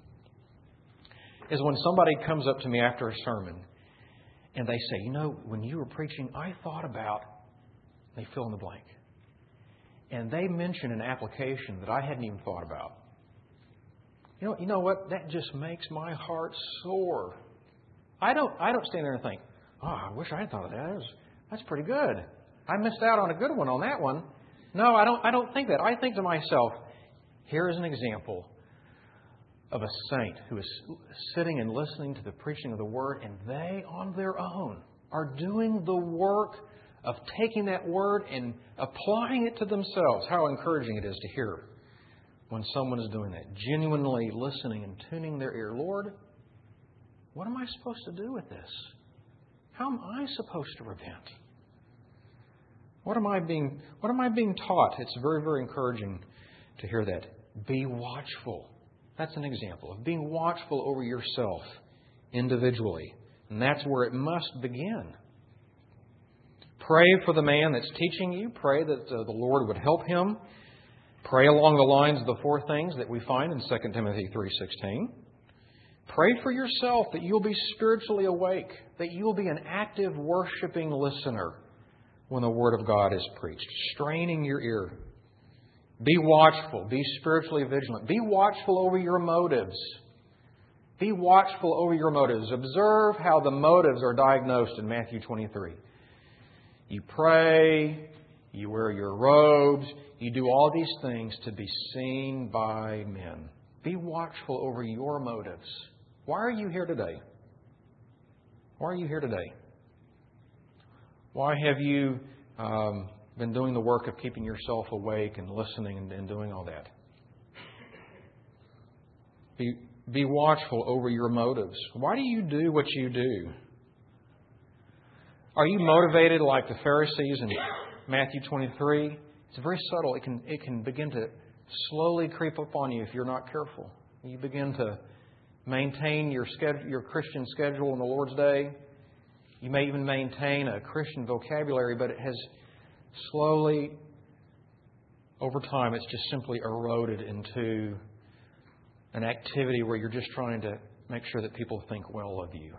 is when somebody comes up to me after a sermon and they say, "You know, when you were preaching, I thought about," they fill in the blank, and they mention an application that I hadn't even thought about. You know, you know what? That just makes my heart soar. I don't, I don't stand there and think, "Oh, I wish I had thought of that. That was, that's pretty good. I missed out on a good one on that one." No, I don't. I don't think that. I think to myself, here is an example of a saint who is sitting and listening to the preaching of the Word, and they, on their own, are doing the work of taking that Word and applying it to themselves. How encouraging it is to hear when someone is doing that, genuinely listening and tuning their ear. Lord, what am I supposed to do with this? How am I supposed to repent? What am I being, what am I being taught? It's very, very encouraging to hear that. Be watchful. That's an example of being watchful over yourself individually. And that's where it must begin. Pray for the man that's teaching you. Pray that uh, the Lord would help him. Pray along the lines of the four things that we find in Second Timothy three sixteen. Pray for yourself that you'll be spiritually awake, that you'll be an active, worshiping listener when the Word of God is preached, straining your ear. Be watchful. Be spiritually vigilant. Be watchful over your motives. Be watchful over your motives. Observe how the motives are diagnosed in Matthew twenty-three. You pray, you wear your robes, you do all these things to be seen by men. Be watchful over your motives. Why are you here today? Why are you here today? Why have you um, been doing the work of keeping yourself awake and listening and, and doing all that? Be, be watchful over your motives. Why do you do what you do? Are you motivated like the Pharisees in Matthew twenty-three? It's very subtle. It can, it can begin to slowly creep up on you if you're not careful. You begin to maintain your schedule, your Christian schedule on the Lord's Day. You may even maintain a Christian vocabulary, but it has slowly, over time, it's just simply eroded into an activity where you're just trying to make sure that people think well of you.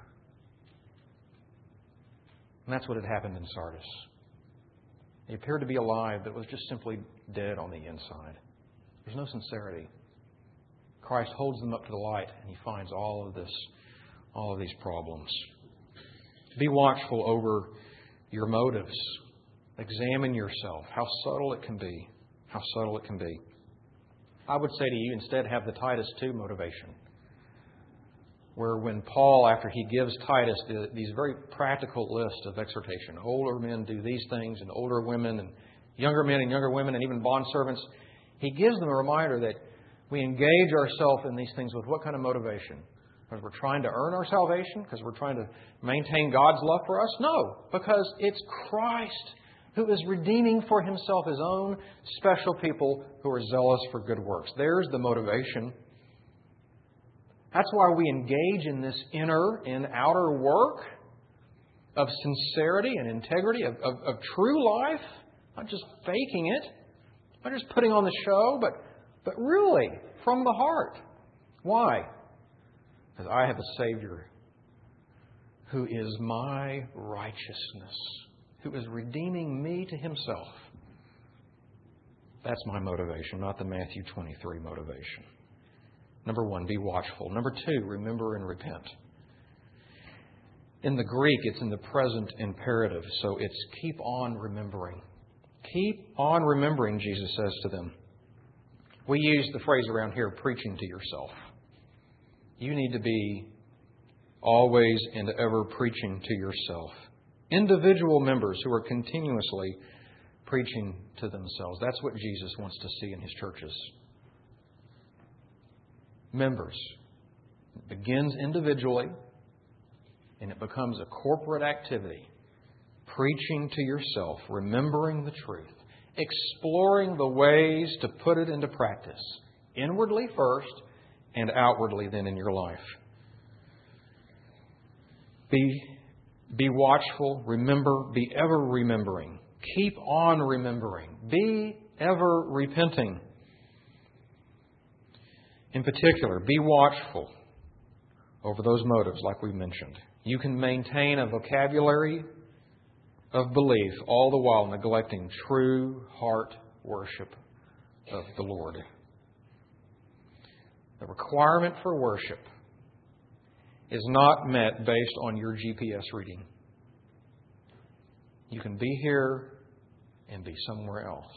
And that's what had happened in Sardis. They appeared to be alive, but was just simply dead on the inside. There's no sincerity. Christ holds them up to the light, and He finds all of this, all of these problems. Be watchful over your motives. Examine yourself. How subtle it can be. How subtle it can be. I would say to you, instead, have the Titus two motivation. Where when Paul, after he gives Titus the, these very practical lists of exhortation, older men do these things, and older women, and younger men and younger women, and even bondservants, he gives them a reminder that we engage ourselves in these things with what kind of motivation? Because we're trying to earn our salvation? Because we're trying to maintain God's love for us? No, because it's Christ who is redeeming for Himself His own special people who are zealous for good works. There's the motivation. That's why we engage in this inner and outer work of sincerity and integrity, of, of, of true life, not just faking it, not just putting on the show, but, but really from the heart. Why? Because I have a Savior who is my righteousness, who is redeeming me to Himself. That's my motivation, not the Matthew twenty-three motivation. Number one, be watchful. Number two, remember and repent. In the Greek, it's in the present imperative, so it's keep on remembering. Keep on remembering, Jesus says to them. We use the phrase around here, preaching to yourself. You need to be always and ever preaching to yourself. Individual members who are continuously preaching to themselves. That's what Jesus wants to see in His churches. Members. It begins individually and it becomes a corporate activity. preaching to yourself, remembering the truth, exploring the ways to put it into practice, inwardly first and outwardly then in your life. Be, be watchful, remember, be ever remembering. Keep on remembering. Be ever repenting. In particular, be watchful over those motives like we mentioned. You can maintain a vocabulary of belief, all the while neglecting true heart worship of the Lord. The requirement for worship is not met based on your G P S reading. You can be here and be somewhere else.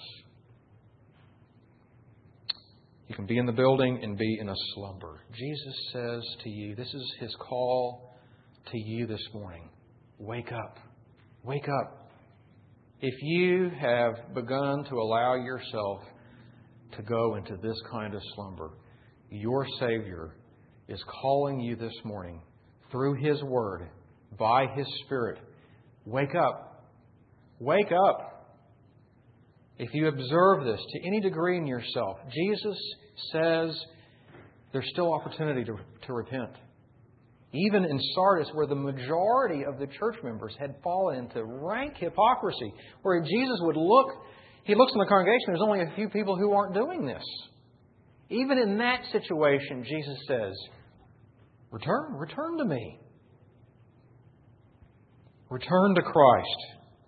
You can be in the building and be in a slumber. Jesus says to you, this is His call to you this morning. Wake up. Wake up. If you have begun to allow yourself to go into this kind of slumber, your Savior is calling you this morning through His Word, by His Spirit. Wake up. Wake up. If you observe this to any degree in yourself, Jesus says there's still opportunity to, to repent. Even in Sardis, where the majority of the church members had fallen into rank hypocrisy, where Jesus would look, He looks in the congregation, there's only a few people who aren't doing this. Even in that situation, Jesus says, return, return to me. Return to Christ.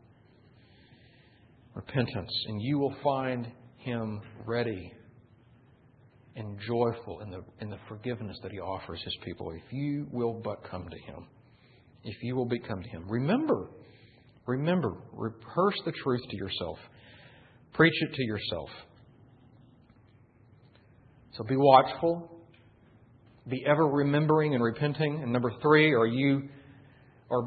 Repentance, and you will find Him ready and joyful in the in the forgiveness that He offers His people, if you will but come to Him. If you will but come to Him. Remember, remember, rehearse the truth to yourself. Preach it to yourself. So be watchful. Be ever remembering and repenting. And number three, are you are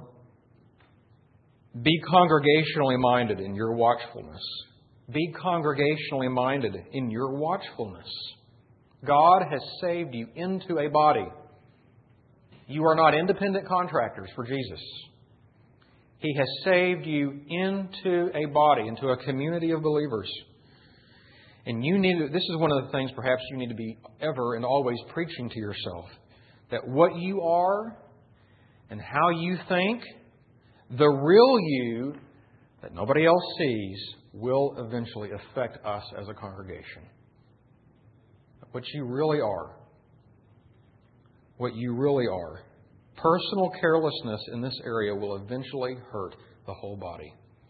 be congregationally minded in your watchfulness. Be congregationally minded in your watchfulness. God has saved you into a body. You are not independent contractors for Jesus. He has saved you into a body, into a community of believers. And you need to, this is one of the things perhaps you need to be ever and always preaching to yourself. That what you are and how you think, the real you that nobody else sees, will eventually affect us as a congregation. What you really are. What you really are. Personal carelessness in this area will eventually hurt the whole body.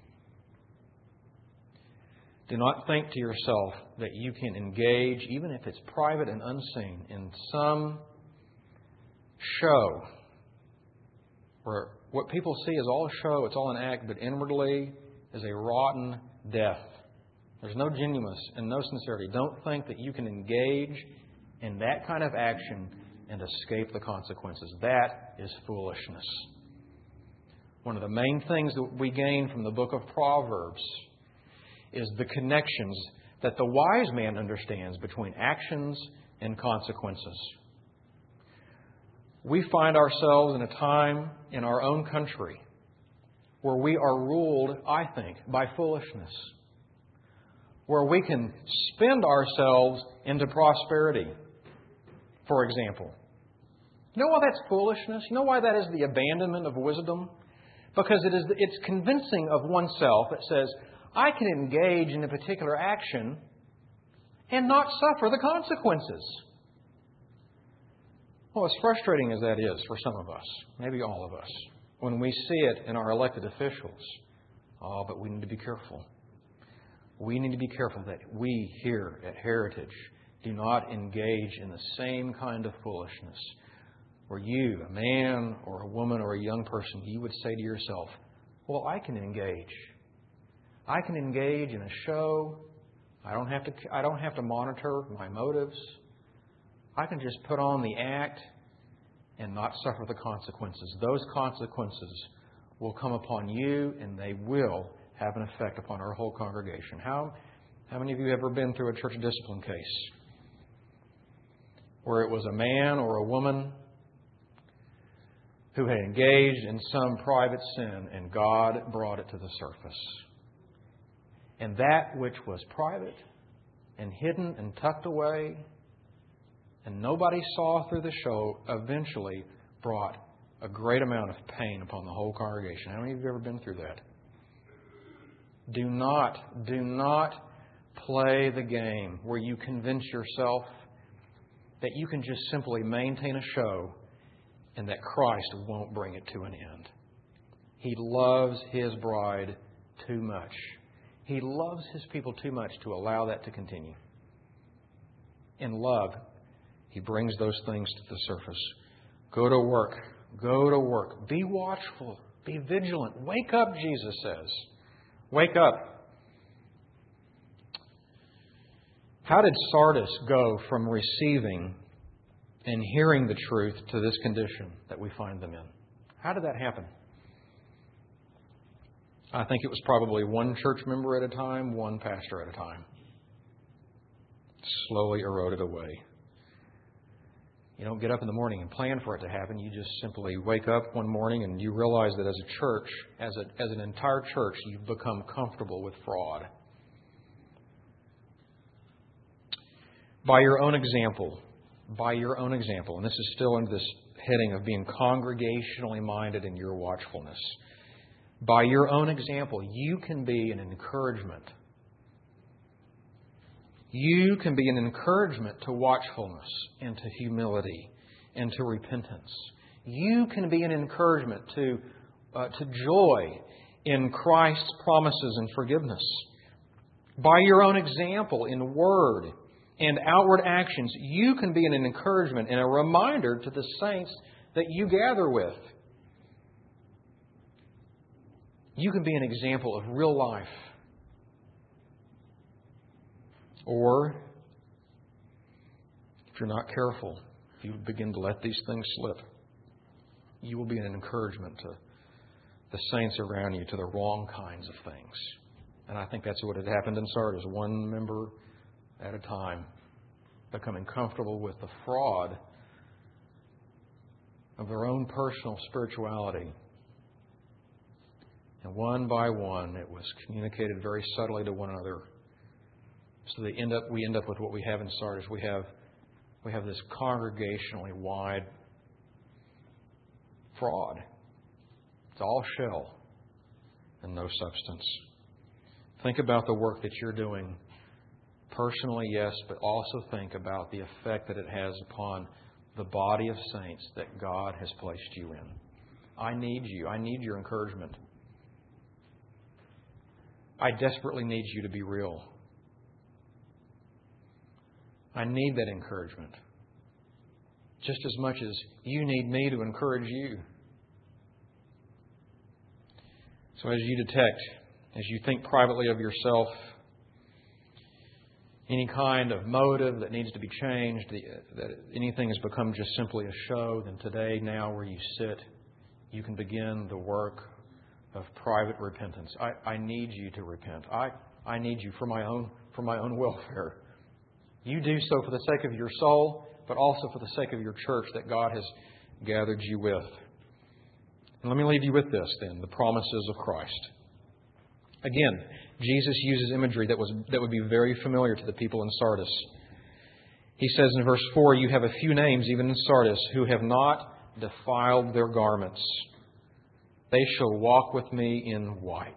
Do not think to yourself that you can engage, even if it's private and unseen, in some show where what people see is all a show, it's all an act, but inwardly is a rotten death. There's no genuineness and no sincerity. Don't think that you can engage in that kind of action and escape the consequences. That is foolishness. One of the main things that we gain from the book of Proverbs is the connections that the wise man understands between actions and consequences. We find ourselves in a time in our own country where we are ruled, I think, by foolishness. Where we can spend ourselves into prosperity, for example. You know why that's foolishness? You know why that is the abandonment of wisdom? Because it is it's convincing of oneself that says, I can engage in a particular action and not suffer the consequences. Well, as frustrating as that is for some of us, maybe all of us, when we see it in our elected officials, oh, but we need to be careful. We need to be careful that we here at Heritage do not engage in the same kind of foolishness where you, a man or a woman or a young person, you would say to yourself, well, I can engage. I can engage in a show. I don't have to, I don't have to monitor my motives. I can just put on the act and not suffer the consequences. Those consequences will come upon you, and they will have an effect upon our whole congregation. How, how many of you have ever been through a church discipline case where it was a man or a woman who had engaged in some private sin, and God brought it to the surface. And that which was private and hidden and tucked away and nobody saw through the show eventually brought a great amount of pain upon the whole congregation. How many of you have ever been through that? Do not, do not play the game where you convince yourself that you can just simply maintain a show and that Christ won't bring it to an end. He loves His bride too much. He loves His people too much to allow that to continue. In love, He brings those things to the surface. Go to work. Go to work. Be watchful. Be vigilant. Wake up, Jesus says. Wake up. How did Sardis go from receiving and hearing the truth to this condition that we find them in? How did that happen? I think it was probably one church member at a time, one pastor at a time. Slowly eroded away. You don't get up in the morning and plan for it to happen. You just simply wake up one morning and you realize that as a church, as a, as an entire church, you've become comfortable with fraud. By your own example, by your own example, and this is still under this heading of being congregationally minded in your watchfulness. By your own example, you can be an encouragement. You can be an encouragement to watchfulness and to humility and to repentance. You can be an encouragement to, uh, to joy in Christ's promises and forgiveness. By your own example in word and outward actions, you can be an encouragement and a reminder to the saints that you gather with. You can be an example of real life. Or, if you're not careful, if you begin to let these things slip, you will be an encouragement to the saints around you to the wrong kinds of things. And I think that's what had happened in Sardis, one member at a time, becoming comfortable with the fraud of their own personal spirituality. And one by one, it was communicated very subtly to one another. So they end up, we end up with what we have in Sardis. We have, we have this congregationally wide fraud. It's all shell and no substance. Think about the work that you're doing personally, yes, but also think about the effect that it has upon the body of saints that God has placed you in. I need you. I need your encouragement. I desperately need you to be real. I need that encouragement. Just as much as you need me to encourage you. So as you detect, as you think privately of yourself, any kind of motive that needs to be changed, that anything has become just simply a show, then today, now where you sit, you can begin the work of private repentance. I, I need you to repent. I, I need you for my own for my own welfare. You do so for the sake of your soul, but also for the sake of your church that God has gathered you with. And let me leave you with this then, the promises of Christ. Again, Jesus uses imagery that was that would be very familiar to the people in Sardis. He says in verse four, you have a few names even in Sardis who have not defiled their garments. They shall walk with me in white.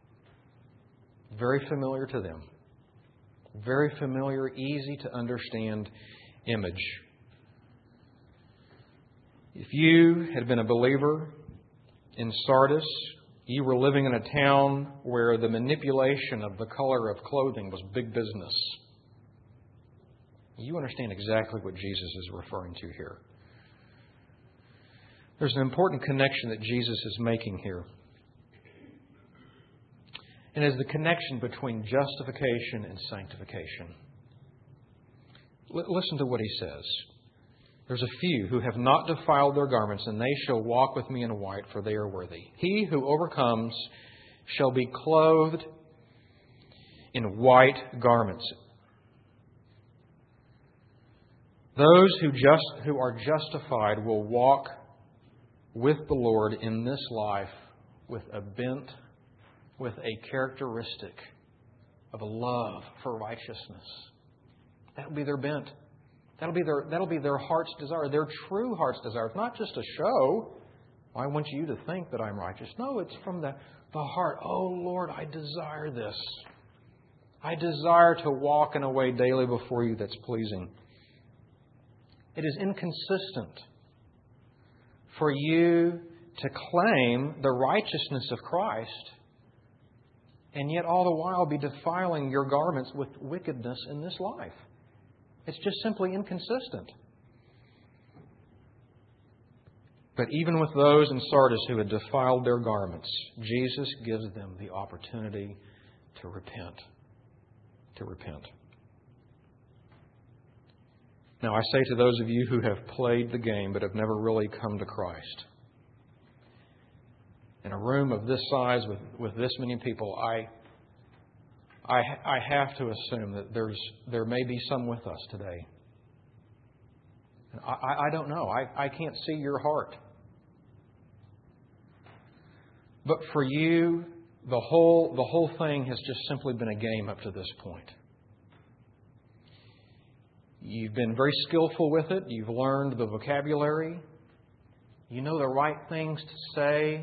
Very familiar to them. Very familiar, easy to understand image. If you had been a believer in Sardis, you were living in a town where the manipulation of the color of clothing was big business. You understand exactly what Jesus is referring to here. There's an important connection that Jesus is making here. And is the connection between justification and sanctification. L- listen to what he says. There's a few who have not defiled their garments, and they shall walk with me in white, for they are worthy. He who overcomes shall be clothed in white garments. Those who just who are justified will walk with the Lord in this life with a bent, with a characteristic of a love for righteousness. That'll be their bent. That'll be their, that'll be their heart's desire, their true heart's desire. It's not just a show. I want you to think that I'm righteous. No, it's from the, the heart. Oh, Lord, I desire this. I desire to walk in a way daily before you that's pleasing. It is inconsistent for you to claim the righteousness of Christ and yet all the while be defiling your garments with wickedness in this life. It's just simply inconsistent. But even with those in Sardis who had defiled their garments, Jesus gives them the opportunity to repent. To repent. Now, I say to those of you who have played the game but have never really come to Christ, in a room of this size with, with this many people, I, I I have to assume that there's there may be some with us today. I, I don't know. I, I can't see your heart. But for you, the whole the whole thing has just simply been a game up to this point. You've been very skillful with it. You've learned the vocabulary. You know the right things to say.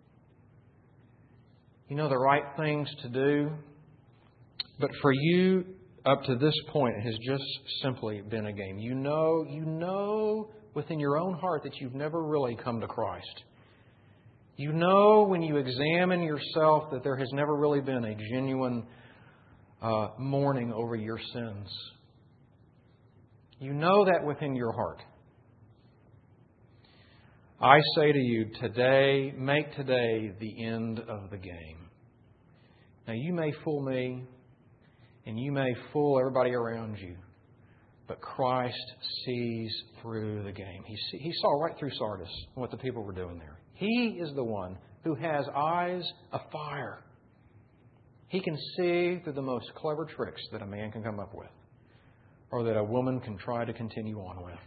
You know the right things to do. But for you, up to this point, it has just simply been a game. You know, you know within your own heart that you've never really come to Christ. You know when you examine yourself that there has never really been a genuine uh, mourning over your sins. You know that within your heart. I say to you today, make today the end of the game. Now you may fool me and you may fool everybody around you, but Christ sees through the game. He, see, he saw right through Sardis and what the people were doing there. He is the one who has eyes of fire. He can see through the most clever tricks that a man can come up with, or that a woman can try to continue on with.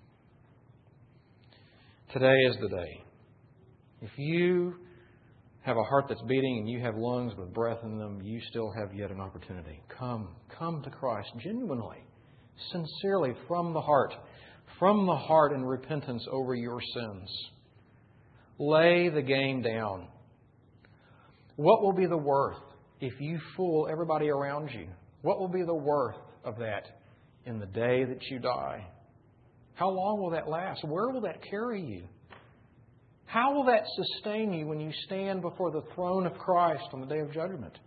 Today is the day. If you have a heart that's beating and you have lungs with breath in them, you still have yet an opportunity. Come, come to Christ genuinely, sincerely, from the heart, from the heart in repentance over your sins. Lay the game down. What will be the worth if you fool everybody around you? What will be the worth of that in the day that you die? How long will that last? Where will that carry you? How will that sustain you when you stand before the throne of Christ on the day of judgment?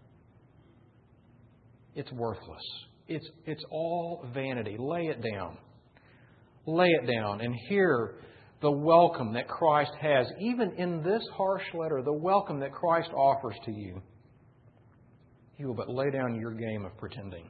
It's worthless. It's, it's all vanity. Lay it down. Lay it down and hear the welcome that Christ has, even in this harsh letter, the welcome that Christ offers to you. You will but lay down your game of pretending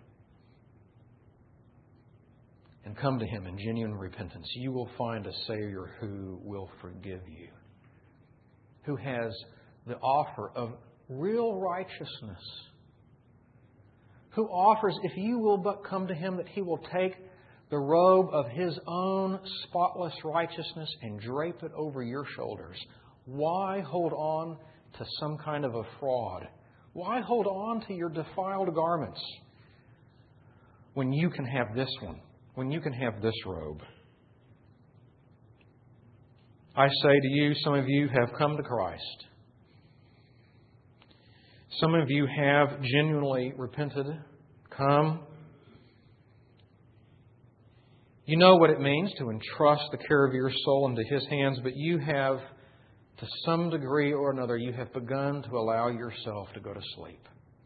and come to Him in genuine repentance. You will find a Savior who will forgive you, who has the offer of real righteousness, who offers, if you will but come to Him, that He will take the robe of His own spotless righteousness and drape it over your shoulders. Why hold on to some kind of a fraud? Why hold on to your defiled garments when you can have this one, when you can have this robe? I say to you, some of you have come to Christ. Some of you have genuinely repented. Come. You know what it means to entrust the care of your soul into His hands, but you have, to some degree or another, you have begun to allow yourself to go to sleep.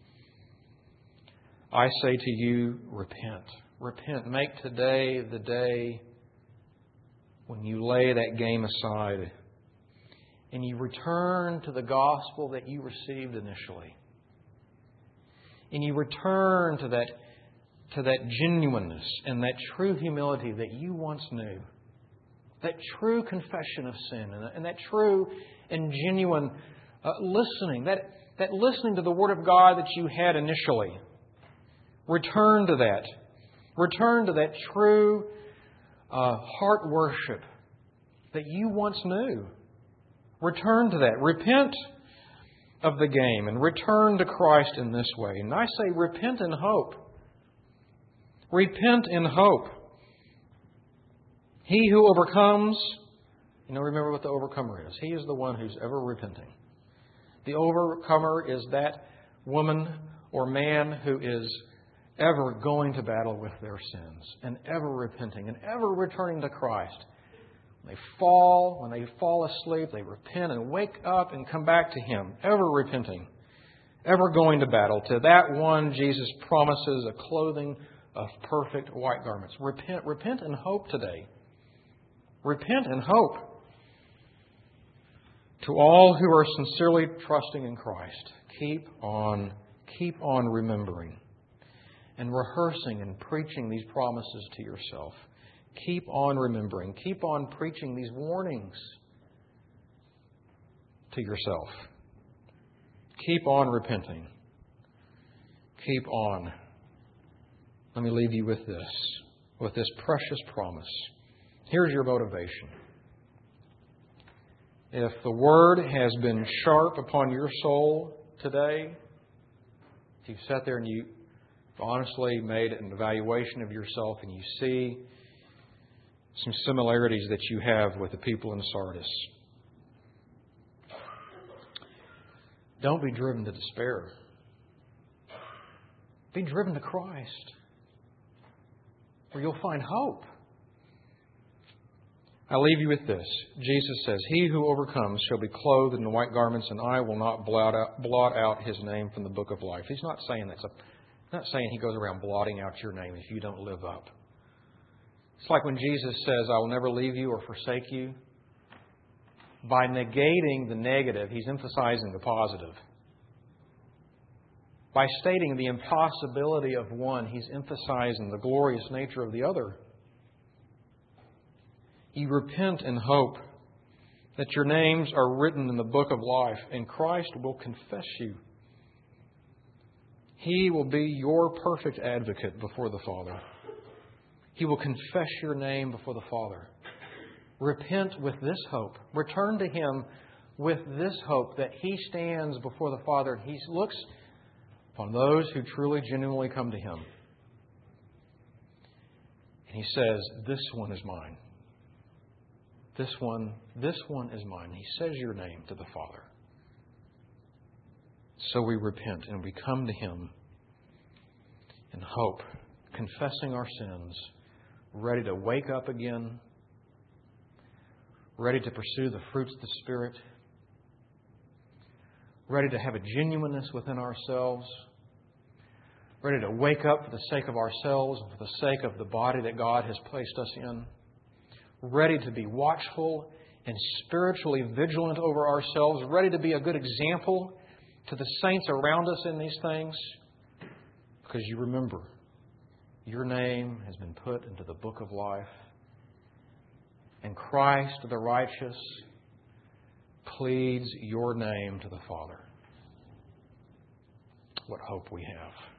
I say to you, repent. Repent. Make today the day when you lay that game aside and you return to the gospel that you received initially. And you return to that to that genuineness and that true humility that you once knew. That true confession of sin and, and that true and genuine uh, listening. That, that listening to the Word of God that you had initially. Return to that. Return to that true uh, heart worship that you once knew. Return to that. Repent of the game and return to Christ in this way. And I say repent in hope. Repent in hope. He who overcomes, you know, remember what the overcomer is. He is the one who's ever repenting. The overcomer is that woman or man who is ever going to battle with their sins and ever repenting and ever returning to Christ. When they fall, when they fall asleep, they repent and wake up and come back to Him, ever repenting, ever going to battle. To that one, Jesus promises a clothing of perfect white garments. Repent, repent and hope today. Repent and hope. To all who are sincerely trusting in Christ, keep on, keep on remembering and rehearsing and preaching these promises to yourself. Keep on remembering. Keep on preaching these warnings to yourself. Keep on repenting. Keep on. Let me leave you with this, with this precious promise. Here's your motivation. If the Word has been sharp upon your soul today, if you've sat there and you honestly made an evaluation of yourself and you see some similarities that you have with the people in Sardis, don't be driven to despair. Be driven to Christ, where you'll find hope. I leave you with this. Jesus says, He who overcomes shall be clothed in the white garments, and I will not blot out, blot out his name from the book of life. He's not saying that's a, he's not saying He goes around blotting out your name if you don't live up. It's like when Jesus says, I will never leave you or forsake you. By negating the negative, He's emphasizing the positive. By stating the impossibility of one, He's emphasizing the glorious nature of the other. You repent and hope that your names are written in the book of life, and Christ will confess you. He will be your perfect advocate before the Father. He will confess your name before the Father. Repent with this hope. Return to Him with this hope that He stands before the Father and He looks upon those who truly, genuinely come to Him. And He says, this one is mine. This one, this one is mine. He says your name to the Father. So we repent and we come to Him in hope, confessing our sins, ready to wake up again, ready to pursue the fruits of the Spirit, ready to have a genuineness within ourselves, ready to wake up for the sake of ourselves and for the sake of the body that God has placed us in, ready to be watchful and spiritually vigilant over ourselves, ready to be a good example to the saints around us in these things, because you remember, your name has been put into the book of life, and Christ the righteous pleads your name to the Father. What hope we have.